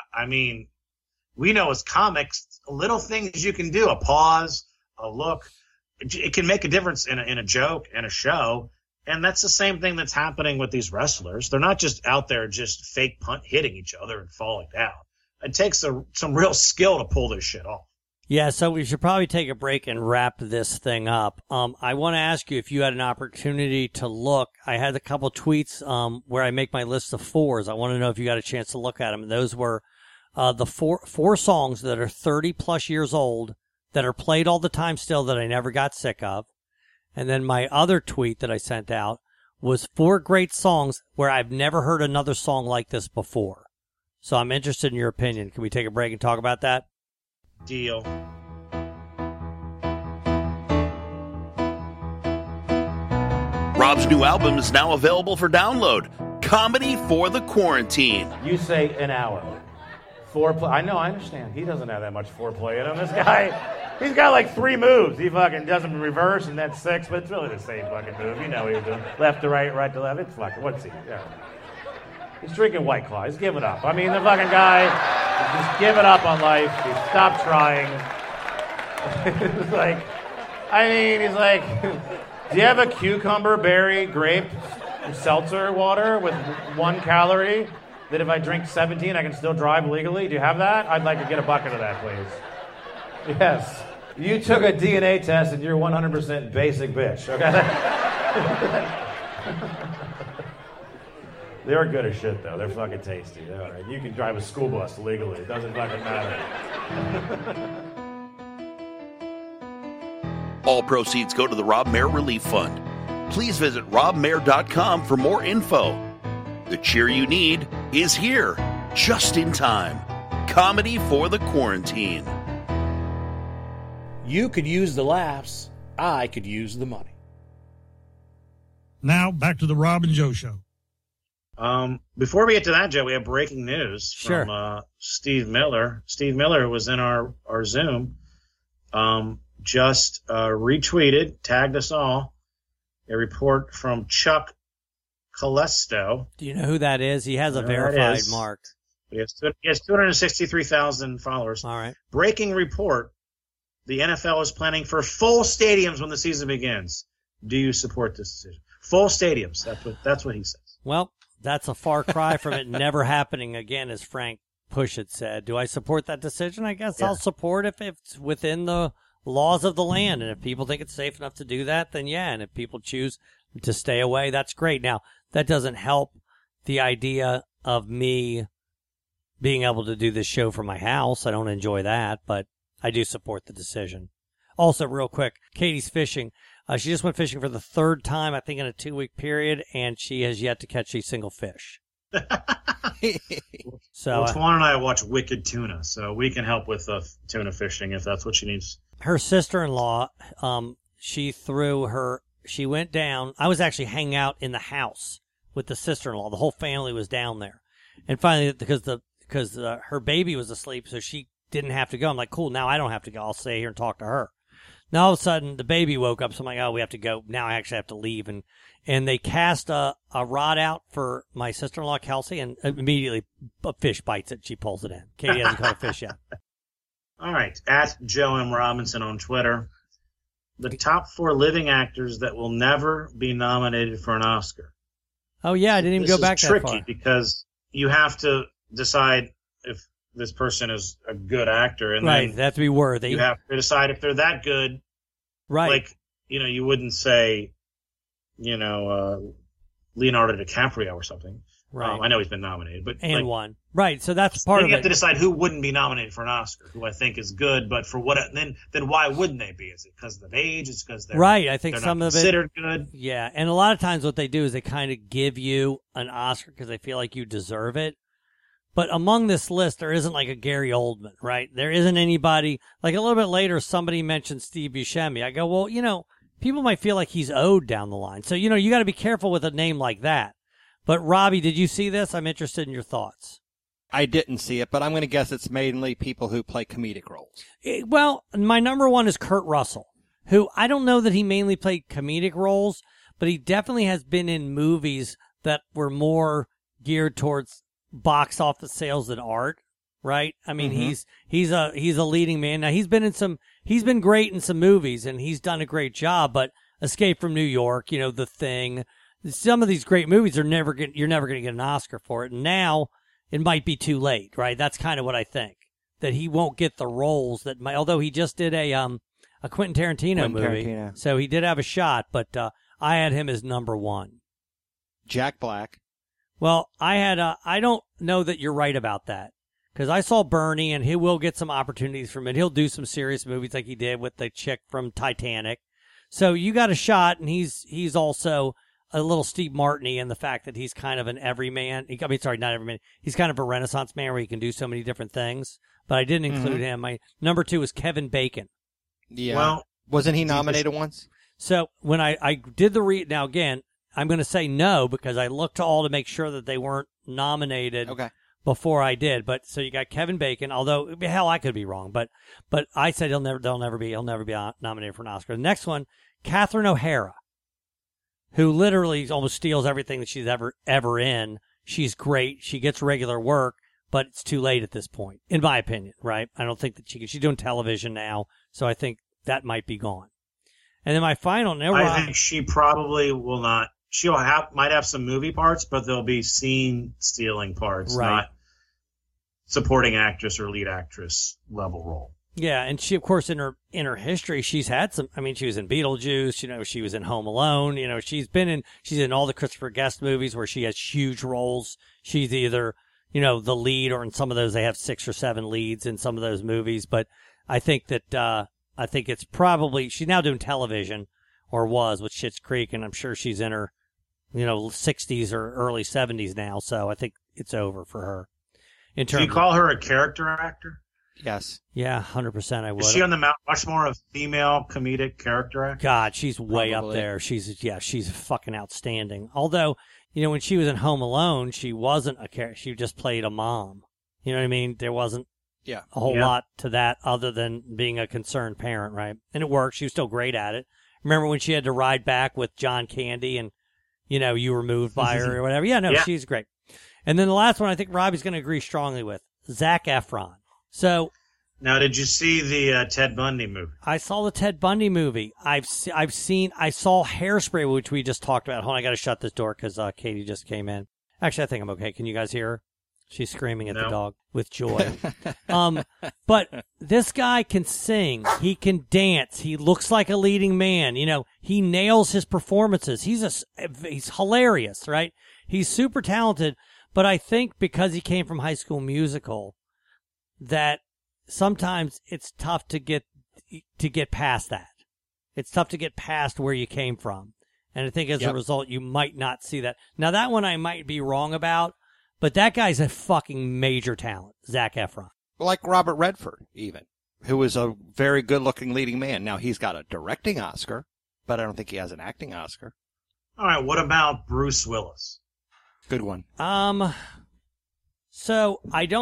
we know as comics, little things you can do, a pause, a look, it can make a difference in a joke and a show. And that's the same thing that's happening with these wrestlers. They're not just out there just fake hitting each other and falling down. It takes some real skill to pull this shit off.
Yeah, so we should probably take a break and wrap this thing up. I want to ask you if you had an opportunity to look. I had a couple tweets where I make my list of fours. I want to know if you got a chance to look at them. And those were the four songs that are 30-plus years old that are played all the time still that I never got sick of. And then my other tweet that I sent out was 4 great songs where I've never heard another song like this before. So I'm interested in your opinion. Can we take a break and talk about that?
Deal.
Rob's new album is now available for download. Comedy for the Quarantine.
You say an hour. Foreplay. I know, I understand. He doesn't have that much foreplay in him. This guy, he's got like 3 moves. He fucking does them in reverse, and that's 6, but it's really the same fucking move. You know what he's doing. Left to right, right to left. It's fucking, what's he? Yeah. He's drinking White Claw. He's giving up. I mean, the fucking guy is just giving up on life. He stopped trying. It's like, he's like, do you have a cucumber, berry, grape, seltzer water with 1 calorie that if I drink 17, I can still drive legally? Do you have that? I'd like to get a bucket of that, please. Yes. You took a DNA test and you're 100% basic bitch, okay? They're good as shit, though. They're fucking tasty. They're all right. You can drive a school bus legally. It doesn't fucking matter.
All proceeds go to the Rob Mayer Relief Fund. Please visit robmayer.com for more info. The cheer you need is here, just in time. Comedy for the Quarantine.
You could use the laughs. I could use the money.
Now, back to the Rob and Joe Show.
Before we get to that, Joe, we have breaking news from Steve Miller. Steve Miller, who was in our Zoom, just retweeted, tagged us all, a report from Chuck Calesto.
Do you know who that is? He has a verified mark.
He has 263,000 followers.
All right.
Breaking report: the NFL is planning for full stadiums when the season begins. Do you support this decision? Full stadiums. That's what he says.
Well, that's a far cry from it never happening again, as Frank Pushit said. Do I support that decision? I guess I'll support if it's within the laws of the land, and if people think it's safe enough to do that, then yeah. And if people choose to stay away, that's great. Now, that doesn't help the idea of me being able to do this show from my house. I don't enjoy that, but I do support the decision. Also, real quick, Katie's fishing. She just went fishing for the third time, I think, in a 2-week period, and she has yet to catch a single fish. So,
Twan and I watch Wicked Tuna, so we can help with tuna fishing if that's what she needs.
Her sister-in-law, she went down. I was actually hanging out in the house with the sister-in-law. The whole family was down there. And finally, because her baby was asleep, so she didn't have to go. I'm like, cool, now I don't have to go. I'll stay here and talk to her. Now all of a sudden, the baby woke up, so I'm like, oh, we have to go. Now I actually have to leave. And they cast a rod out for my sister-in-law, Kelsey, and immediately a fish bites it. She pulls it in. Katie hasn't caught a fish yet.
All right. At Joe M. Robinson on Twitter, the top 4 living actors that will never be nominated for an Oscar.
Oh, yeah, I didn't even go back that far.
This is tricky because you have to decide if this person is a good actor. And
right,
then
they have to be worthy.
You have to decide if they're that good.
Right.
Like, you wouldn't say, Leonardo DiCaprio or something.
Right.
I know he's been nominated, but
won. Right. So that's part of it.
You have to decide who wouldn't be nominated for an Oscar, who I think is good, but for what? Then why wouldn't they be? Is it because of age? It's because they're
right. I think
they're
some
not
of it
considered good.
Yeah, and a lot of times what they do is they kind of give you an Oscar because they feel like you deserve it. But among this list, there isn't like a Gary Oldman, right? There isn't anybody like a little bit later. Somebody mentioned Steve Buscemi. I go, well, people might feel like he's owed down the line. So you got to be careful with a name like that. But Robbie, did you see this? I'm interested in your thoughts.
I didn't see it, but I'm going to guess it's mainly people who play comedic roles.
Well, my number one is Kurt Russell, who I don't know that he mainly played comedic roles, but he definitely has been in movies that were more geared towards box office sales than art, right? I mean, he's a leading man. Now he's been great in some movies and he's done a great job, but Escape from New York, The Thing, some of these great movies you're never going to get an Oscar for it. And now it might be too late, right? That's kind of what I think, that he won't get the roles that although he just did a Quentin Tarantino movie. So he did have a shot, but I had him as number one.
Jack Black.
Well, I don't know that you're right about that, because I saw Bernie, and he will get some opportunities from it. He'll do some serious movies like he did with the chick from Titanic. So you got a shot, and he's also a little Steve Martin-y in the fact that he's kind of an everyman. Not everyman. He's kind of a Renaissance man where he can do so many different things. But I didn't include him. My number 2 is Kevin Bacon.
Yeah. Well, wasn't he nominated once?
So when I did now again, I'm going to say no because I looked all to make sure that they weren't nominated before I did. But so you got Kevin Bacon, although hell, I could be wrong, but I said he'll never be nominated for an Oscar. The next one, Catherine O'Hara, who literally almost steals everything that she's ever in. She's great. She gets regular work, but it's too late at this point, in my opinion, right? I don't think that she's doing television now, so I think that might be gone. And then my final,
I think she probably will not. Might have some movie parts, but they'll be scene-stealing parts, not supporting actress or lead actress level role.
Yeah, and she, of course, in her history, she's had some. I mean, she was in Beetlejuice. She was in Home Alone. She's in all the Christopher Guest movies where she has huge roles. She's either the lead, or in some of those they have 6 or 7 leads in some of those movies. But I think it's probably she's now doing television, or was with Schitt's Creek, and I'm sure she's in her 60s or early 70s now. So I think it's over for her.
Do you call her a character actor?
Yes.
Yeah, 100% I would.
Is she on the Mount Rushmore of female comedic character actors?
God, she's way up there. She's fucking outstanding. Although, when she was in Home Alone, she wasn't a character. She just played a mom. You know what I mean? There wasn't a whole lot to that other than being a concerned parent, right? And it worked. She was still great at it. Remember when she had to ride back with John Candy and, you were moved by her or whatever? Yeah, no, she's great. And then the last one I think Robbie's going to agree strongly with, Zac Efron. So
now, did you see the Ted Bundy movie?
I saw the Ted Bundy movie. I saw Hairspray, which we just talked about. Hold on, I got to shut this door because Katie just came in. Actually, I think I'm okay. Can you guys hear her? She's screaming at the dog with joy. But this guy can sing. He can dance. He looks like a leading man. You know, he nails his performances. He's hilarious, right? He's super talented. But I think because he came from High School Musical, that sometimes it's tough to get past that. It's tough to get past where you came from. And I think as a result, you might not see that. Now, that one I might be wrong about, but that guy's a fucking major talent, Zac Efron.
Like Robert Redford, even, who is a very good-looking leading man. Now, he's got a directing Oscar, but I don't think he has an acting Oscar.
All right, what about Bruce Willis?
Good one.
So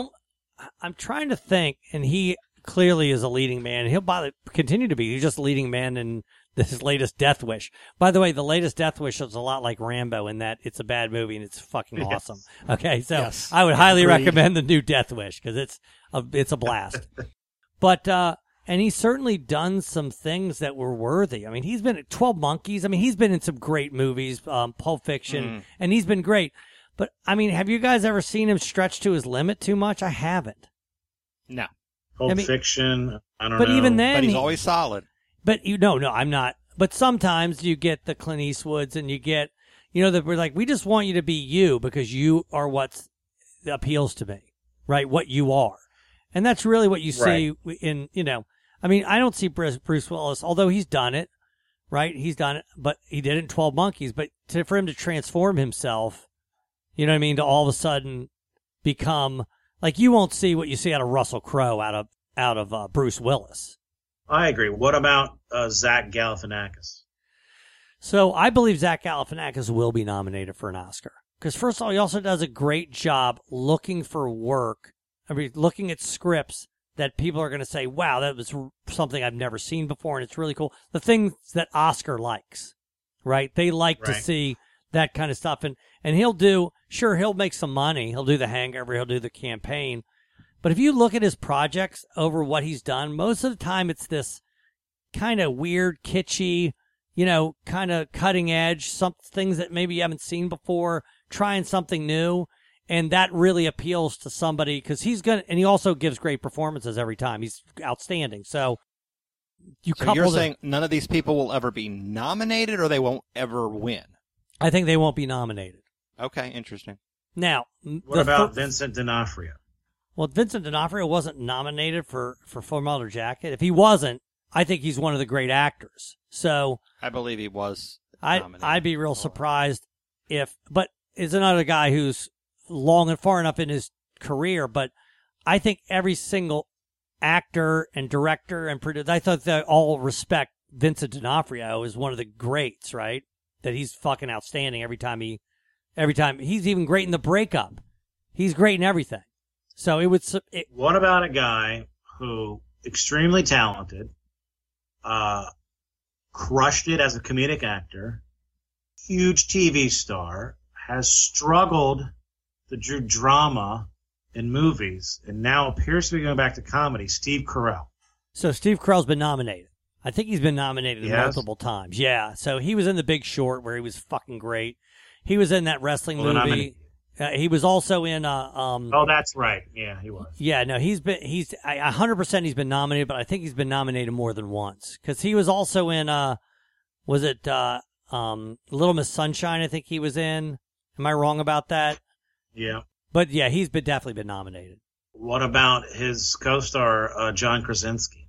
I'm trying to think, and he clearly is a leading man. He'll continue to be. He's just a leading man in his latest Death Wish. By the way, the latest Death Wish is a lot like Rambo in that it's a bad movie and it's fucking awesome. Okay, so I would highly recommend the new Death Wish because it's a blast. But and he's certainly done some things that were worthy. I mean, he's been at 12 Monkeys. I mean, he's been in some great movies, Pulp Fiction, and he's been great. But, I mean, have you guys ever seen him stretch to his limit too much? I haven't.
No.
Pulp Fiction, I don't know.
But even then...
But he's always solid.
But, no, I'm not. But sometimes you get the Clint Eastwoods and you get, that we're like, we just want you to be you because you are what appeals to me, right? What you are. And that's really what you see in, I mean, I don't see Bruce Willis, although he's done it, right? He's done it, but he did it in 12 Monkeys. But for him to transform himself... You know what I mean? To all of a sudden become like you won't see what you see out of Russell Crowe out of Bruce Willis.
I agree. What about Zach Galifianakis?
So I believe Zach Galifianakis will be nominated for an Oscar because first of all, he also does a great job looking for work. I mean, looking at scripts that people are going to say, "Wow, that was something I've never seen before," and it's really cool. The things that Oscar likes, right? They like to see that kind of stuff, and he'll make some money. He'll do The Hangover, he'll do The Campaign. But if you look at his projects over what he's done, most of the time it's this kind of weird, kitschy, kind of cutting edge, some things that maybe you haven't seen before, trying something new. And that really appeals to somebody because and he also gives great performances every time. He's outstanding. So
you're saying none of these people will ever be nominated or they won't ever win?
I think they won't be nominated.
Okay, interesting.
Now,
what about Vincent D'Onofrio?
Well, Vincent D'Onofrio wasn't nominated for Full Metal Jacket. If he wasn't, I think he's one of the great actors. So
I believe he was
nominated. I'd be real surprised but is another guy who's long and far enough in his career. But I think every single actor and director and producer, I thought they all respect Vincent D'Onofrio as one of the greats, right? That he's fucking outstanding every time he's even great in The Breakup. He's great in everything. So
what about a guy who extremely talented, crushed it as a comedic actor, huge TV star, has struggled to do drama in movies, and now appears to be going back to comedy, Steve Carell.
So Steve Carell's been nominated. I think he's been nominated multiple times. Yeah, so he was in The Big Short where he was fucking great. He was in that wrestling movie. He was also in
oh, that's right. Yeah, he was.
Yeah, no, he's 100% he's been nominated, but I think he's been nominated more than once cuz he was also in was it Little Miss Sunshine I think he was in. Am I wrong about that?
Yeah.
But yeah, he's definitely been nominated.
What about his co-star John Krasinski?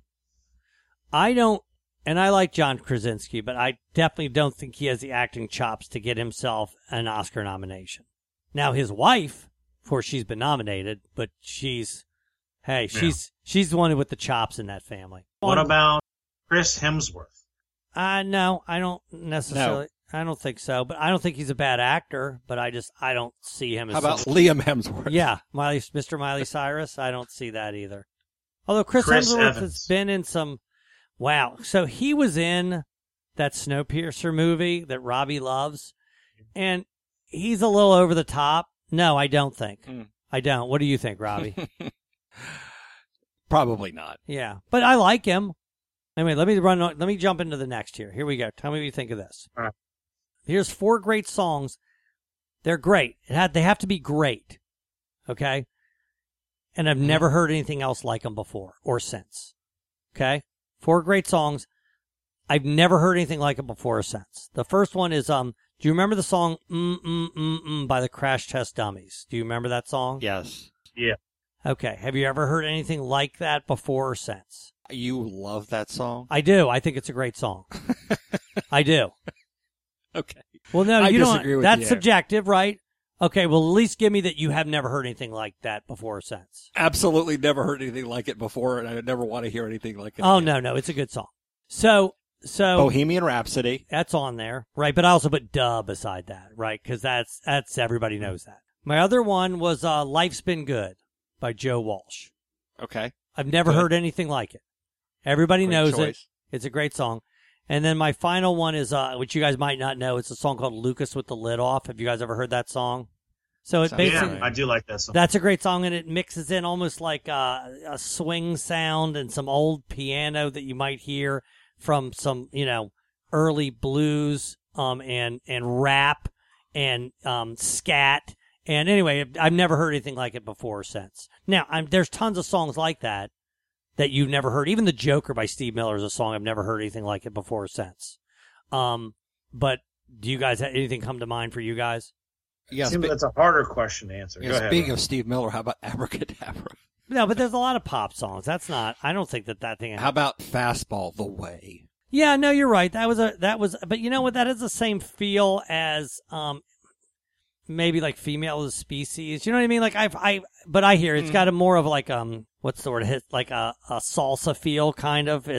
And I like John Krasinski, but I definitely don't think he has the acting chops to get himself an Oscar nomination. Now, his wife, of course, she's been nominated, but she's the one with the chops in that family.
What about Chris Hemsworth?
No, I don't necessarily. No. I don't think so, but I don't think he's a bad actor, but I don't see him as...
How about Liam Hemsworth?
Yeah, Mr. Miley Cyrus, I don't see that either. Although Chris Hemsworth has been in some... Wow. So he was in that Snowpiercer movie that Robbie loves, and he's a little over the top, No, I don't think. I don't. What do you think, Robbie?
Probably not.
Yeah, but I like him. Anyway, let me jump into the next here. Here we go. Tell me what you think of this.
All right.
Here's 4 great songs. They're great. They have to be great. Okay? And I've never heard anything else like them before or since. Okay? 4 great songs. I've never heard anything like it before or since. The first one is, do you remember the song by the Crash Test Dummies? Do you remember that song?
Yes.
Yeah.
Okay. Have you ever heard anything like that before or since?
You love that song?
I do. I think it's a great song. I do.
Okay.
Well, no,
I
you
disagree
don't.
with
That's
you.
subjective, right? Okay, well, at least give me that you have never heard anything like that before or since.
Absolutely never heard anything like it before, and I never want to hear anything like it.
Oh,
again.
no, it's a good song. So
Bohemian Rhapsody.
That's on there, right? But I also put Duh beside that, right? Because that's everybody knows that. My other one was Life's Been Good by Joe Walsh.
Okay.
I've never heard anything like it. Everybody
Great
knows
choice.
it. It's a great song. And then my final one is, which you guys might not know, it's a song called Lucas with the Lid Off. Have you guys ever heard that song? So it basically,
Yeah, I do like that song.
That's a great song, and it mixes in almost like a swing sound and some old piano that you might hear from some, early blues, and rap and scat. And anyway, I've never heard anything like it before or since. Now, there's tons of songs like that you've never heard. Even The Joker by Steve Miller is a song I've never heard anything like it before or since. But do you guys have anything come to mind for you guys?
Yes,
that's a harder question to answer.
Yeah,
Go ahead.
speaking of Steve Miller, how about Abracadabra?
No, but there's a lot of pop songs. I don't think that thing.
How about Fastball the Way?
Yeah, no, you're right. That was, but you know what? That is the same feel as, maybe like Female of the Species. You know what I mean? Like but I hear it's got a more of like, what's the word? Like a salsa feel kind of.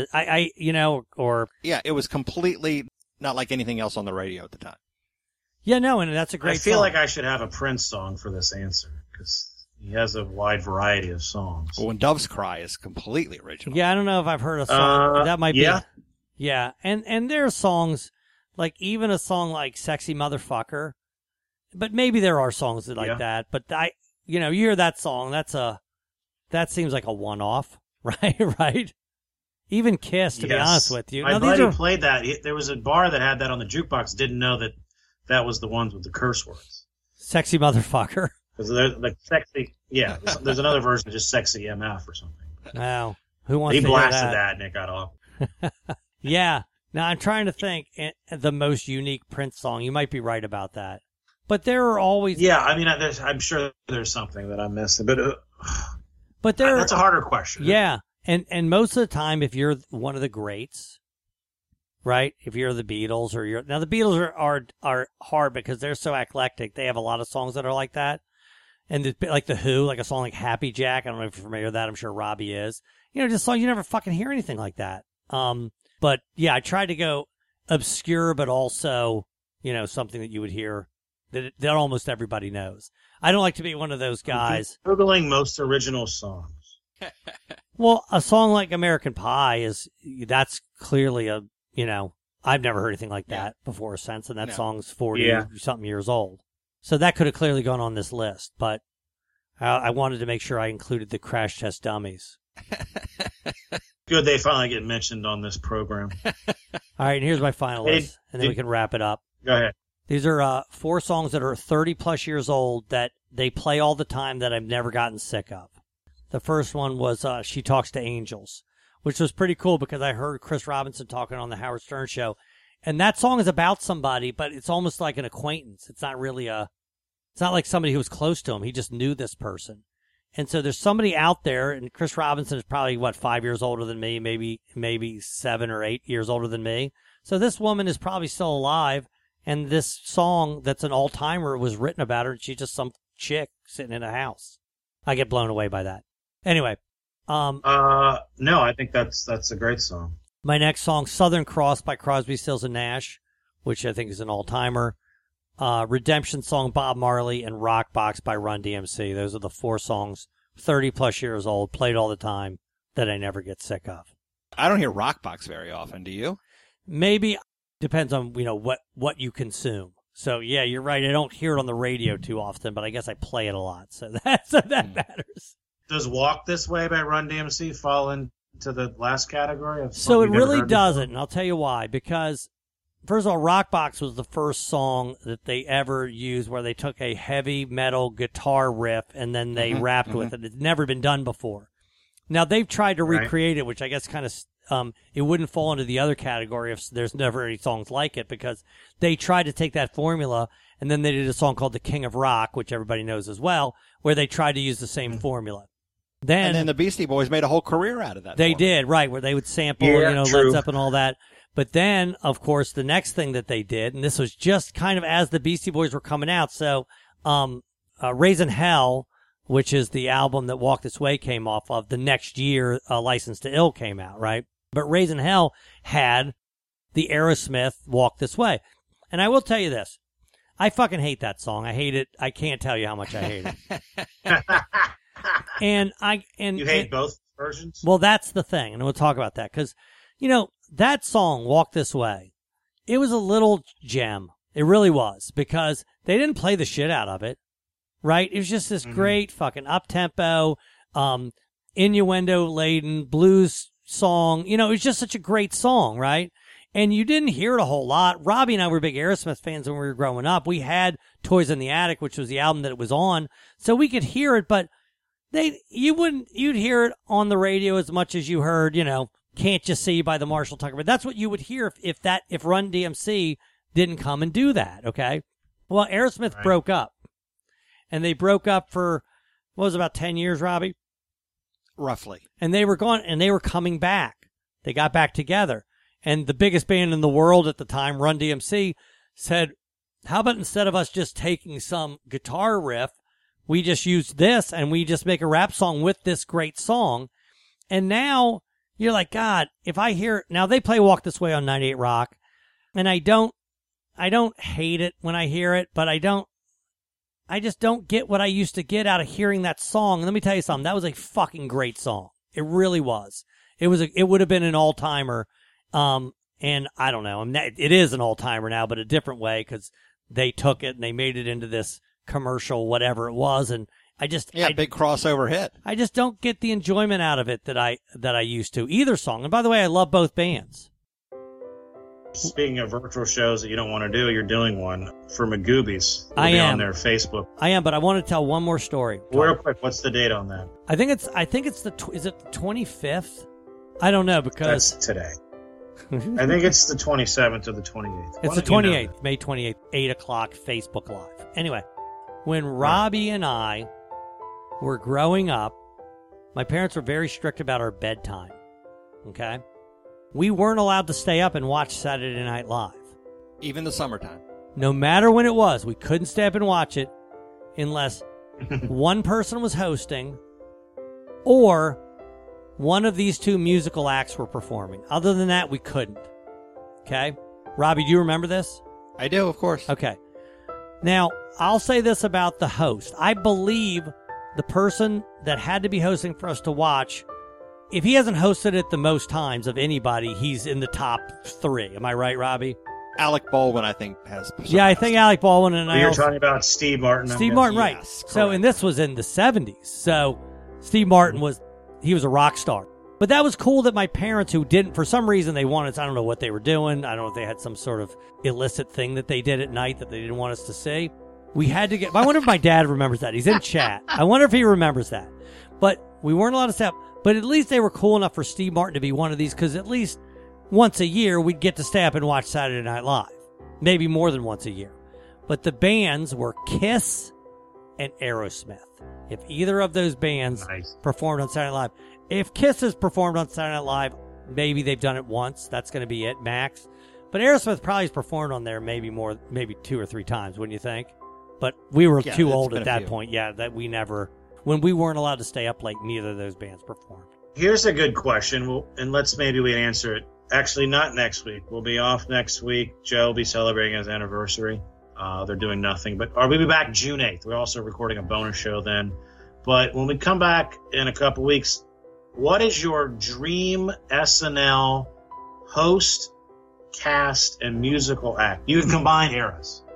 Yeah, it was completely not like anything else on the radio at the time.
Yeah, no, and that's a great
I feel
song.
like I should have a Prince song for this answer because he has a wide variety of songs.
Well, When Doves Cry is completely original.
Yeah, I don't know if I've heard a song. That might
yeah.
be. Yeah, and there are songs, like even a song like Sexy Motherfucker, but maybe there are songs that like that. But you hear that song, that seems like a one-off, right? Right? Even Kiss, to be honest with you.
My buddy played that. There was a bar that had that on the jukebox. Didn't know that was the ones with the curse words.
Sexy Motherfucker.
Because they're like sexy. Yeah, there's another version of just Sexy MF or something.
Wow. Who wants to
hear that? He blasted
that
and it got off.
Yeah. Now, I'm trying to think the most unique Prince song. You might be right about that. But there are always...
Yeah, I mean, I'm sure there's something that I'm missing. But
that's
a harder question.
Yeah. And most of the time, if you're one of the greats, right? If you're the Beatles or now the Beatles are hard because they're so eclectic. They have a lot of songs that are like that. And like The Who, like a song like Happy Jack. I don't know if you're familiar with that. I'm sure Robbie is. Just songs you never fucking hear anything like that. But yeah, I tried to go obscure, but also, something that you would hear that almost everybody knows. I don't like to be one of those guys.
Googling most original songs.
Well, a song like American Pie that's clearly I've never heard anything like that before or since, and that song's 40-something years old. So that could have clearly gone on this list, but I wanted to make sure I included the Crash Test Dummies.
Good, they finally get mentioned on this program.
All right, and here's my final list, and then we can wrap it up.
Go ahead.
These are 4 songs that are 30-plus years old that they play all the time that I've never gotten sick of. The first one was She Talks to Angels, which was pretty cool because I heard Chris Robinson talking on the Howard Stern show. And that song is about somebody, but it's almost like an acquaintance. It's not really it's not like somebody who was close to him. He just knew this person. And so there's somebody out there, and Chris Robinson is probably, 5 years older than me, maybe 7 or 8 years older than me. So this woman is probably still alive, and this song that's an all-timer was written about her, and she's just some chick sitting in a house. I get blown away by that. Anyway.
No, I think that's a great song.
My next song, Southern Cross by Crosby, Stills & Nash, which I think is an all-timer. Redemption Song, Bob Marley, and Rock Box by Run DMC. Those are the 4 songs, 30-plus years old, played all the time, that I never get sick of.
I don't hear Rock Box very often, do you?
Maybe. Depends on, what you consume. So yeah, you're right. I don't hear it on the radio too often, but I guess I play it a lot. So that matters.
Does Walk This Way by Run DMC fall into the last category?
So it really doesn't, and I'll tell you why. Because, first of all, Rockbox was the first song that they ever used where they took a heavy metal guitar riff and then they rapped with it. It's never been done before. Now, they've tried to recreate it, which I guess kind of it wouldn't fall into the other category if there's never any songs like it, because they tried to take that formula and then they did a song called The King of Rock, which everybody knows as well, where they tried to use the same formula.
And then the Beastie Boys made a whole career out of that.
They did, right, where they would sample, Led Zeppelin and all that. But then, of course, the next thing that they did, and this was just kind of as the Beastie Boys were coming out, so Raising Hell, which is the album that Walk This Way came off of, the next year License to Ill came out, right? But Raising Hell had the Aerosmith Walk This Way. And I will tell you this. I fucking hate that song. I hate it. I can't tell you how much I hate it. You
hate both versions?
Well, that's the thing, and we'll talk about that, because, that song, Walk This Way, it was a little gem. It really was, because they didn't play the shit out of it, right? It was just this great fucking up-tempo, innuendo-laden blues song. It was just such a great song, right? And you didn't hear it a whole lot. Robbie and I were big Aerosmith fans when we were growing up. We had Toys in the Attic, which was the album that it was on, so we could hear it, but you'd hear it on the radio as much as you heard, Can't You See by the Marshall Tucker. But that's what you would hear if Run DMC didn't come and do that, okay? Well, Aerosmith broke up. And they broke up for, what was it, about 10 years, Robbie?
Roughly.
And they were gone, and they were coming back. They got back together. And the biggest band in the world at the time, Run DMC, said, how about instead of us just taking some guitar riff, we just use this and we just make a rap song with this great song. And now you're like, God, if I hear, now they play Walk This Way on 98 Rock, and I don't hate it when I hear it, but I just don't get what I used to get out of hearing that song. And let me tell you something, that was a fucking great song. It really was. It would have been an all-timer. And I don't know, it is an all-timer now, but a different way, because they took it and they made it into this commercial, whatever it was, and
big crossover hit.
I just don't get the enjoyment out of it that I used to, either song. And by the way, I love both bands.
Speaking of virtual shows that you don't want to do, you're doing one for Magoobies.
I am
on their Facebook.
I am, but I want to tell one more story.
Real quick, what's the date on that?
I think it's the 25th? I don't know, because
that's today. I think it's the 27th or the 28th.
It's the 28th, May 28th, 8 o'clock, Facebook Live. Anyway, when Robbie and I were growing up, my parents were very strict about our bedtime, okay? We weren't allowed to stay up and watch Saturday Night Live.
Even the summertime.
No matter when it was, we couldn't stay up and watch it unless one person was hosting or one of these two musical acts were performing. Other than that, we couldn't. Okay? Robbie, do you remember this?
I do, of course.
Okay. Now, I'll say this about the host. I believe the person that had to be hosting for us to watch, if he hasn't hosted it the most times of anybody, he's in the top 3. Am I right, Robbie?
Alec Baldwin, I think, has.
Yeah, I think Alec Baldwin and
You're talking about Steve Martin.
Steve Martin, right.
Yes,
so, and this was in the 70s. So, Steve Martin was a rock star. But that was cool that my parents, who didn't, for some reason, they wanted, I don't know what they were doing. I don't know if they had some sort of illicit thing that they did at night that they didn't want us to see. We had to get, I wonder if my dad remembers that. He's in chat. I wonder if he remembers that. But we weren't allowed to stay up. But at least they were cool enough for Steve Martin to be one of these, because at least once a year, we'd get to stay up and watch Saturday Night Live. Maybe more than once a year. But the bands were Kiss and Aerosmith. If either of those bands performed on Saturday Night Live. If Kiss has performed on Saturday Night Live, maybe they've done it once. That's going to be it, max. But Aerosmith probably has performed on there maybe 2 or 3 times, wouldn't you think? But we were too old at that point. Yeah, that we never, when we weren't allowed to stay up late, neither of those bands performed.
Here's a good question, and maybe we answer it. Actually, not next week. We'll be off next week. Joe will be celebrating his anniversary. They're doing nothing. But we'll be back June 8th. We're also recording a bonus show then. But when we come back in a couple weeks, what is your dream SNL host, cast, and musical act? You can combine eras.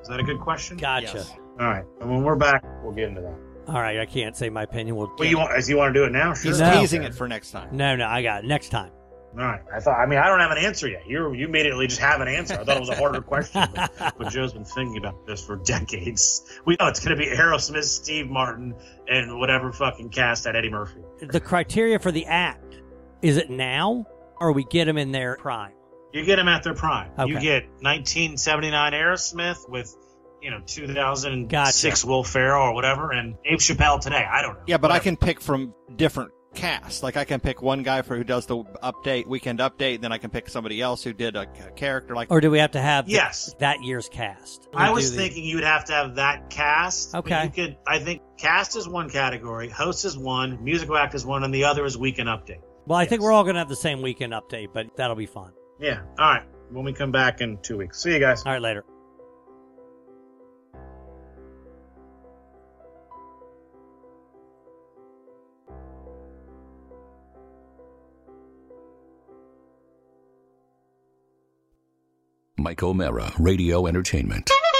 Is that a good question?
Gotcha.
Yes.
All right. And when we're back, we'll get into that.
All right, I can't say my opinion.
Well, you want to do it now? Sure.
He's teasing it for next time.
No, I got it. Next time.
All right. I don't have an answer yet. You immediately just have an answer. I thought it was a harder question, but Joe's been thinking about this for decades. We know it's going to be Aerosmith, Steve Martin, and whatever fucking cast had Eddie Murphy.
The criteria for the act, is it now or we get them in their prime?
You get them at their prime.
Okay.
You get 1979 Aerosmith with 2006
Gotcha.
Will Ferrell or whatever, and Dave Chappelle today. I don't know.
Yeah, but I can pick from different casts. Like I can pick one guy who does the weekend update, and then I can pick somebody else who did a character. Like,
or do we have to have
yes
that year's cast?
I was thinking you would have to have that cast.
Okay.
I think cast is one category, host is one, musical act is one, and the other is weekend update.
Well, I think we're all going to have the same weekend update, but that'll be fun.
Yeah. All right. When we come back in 2 weeks. See you guys.
All right, later.
Mike O'Meara, Radio Entertainment.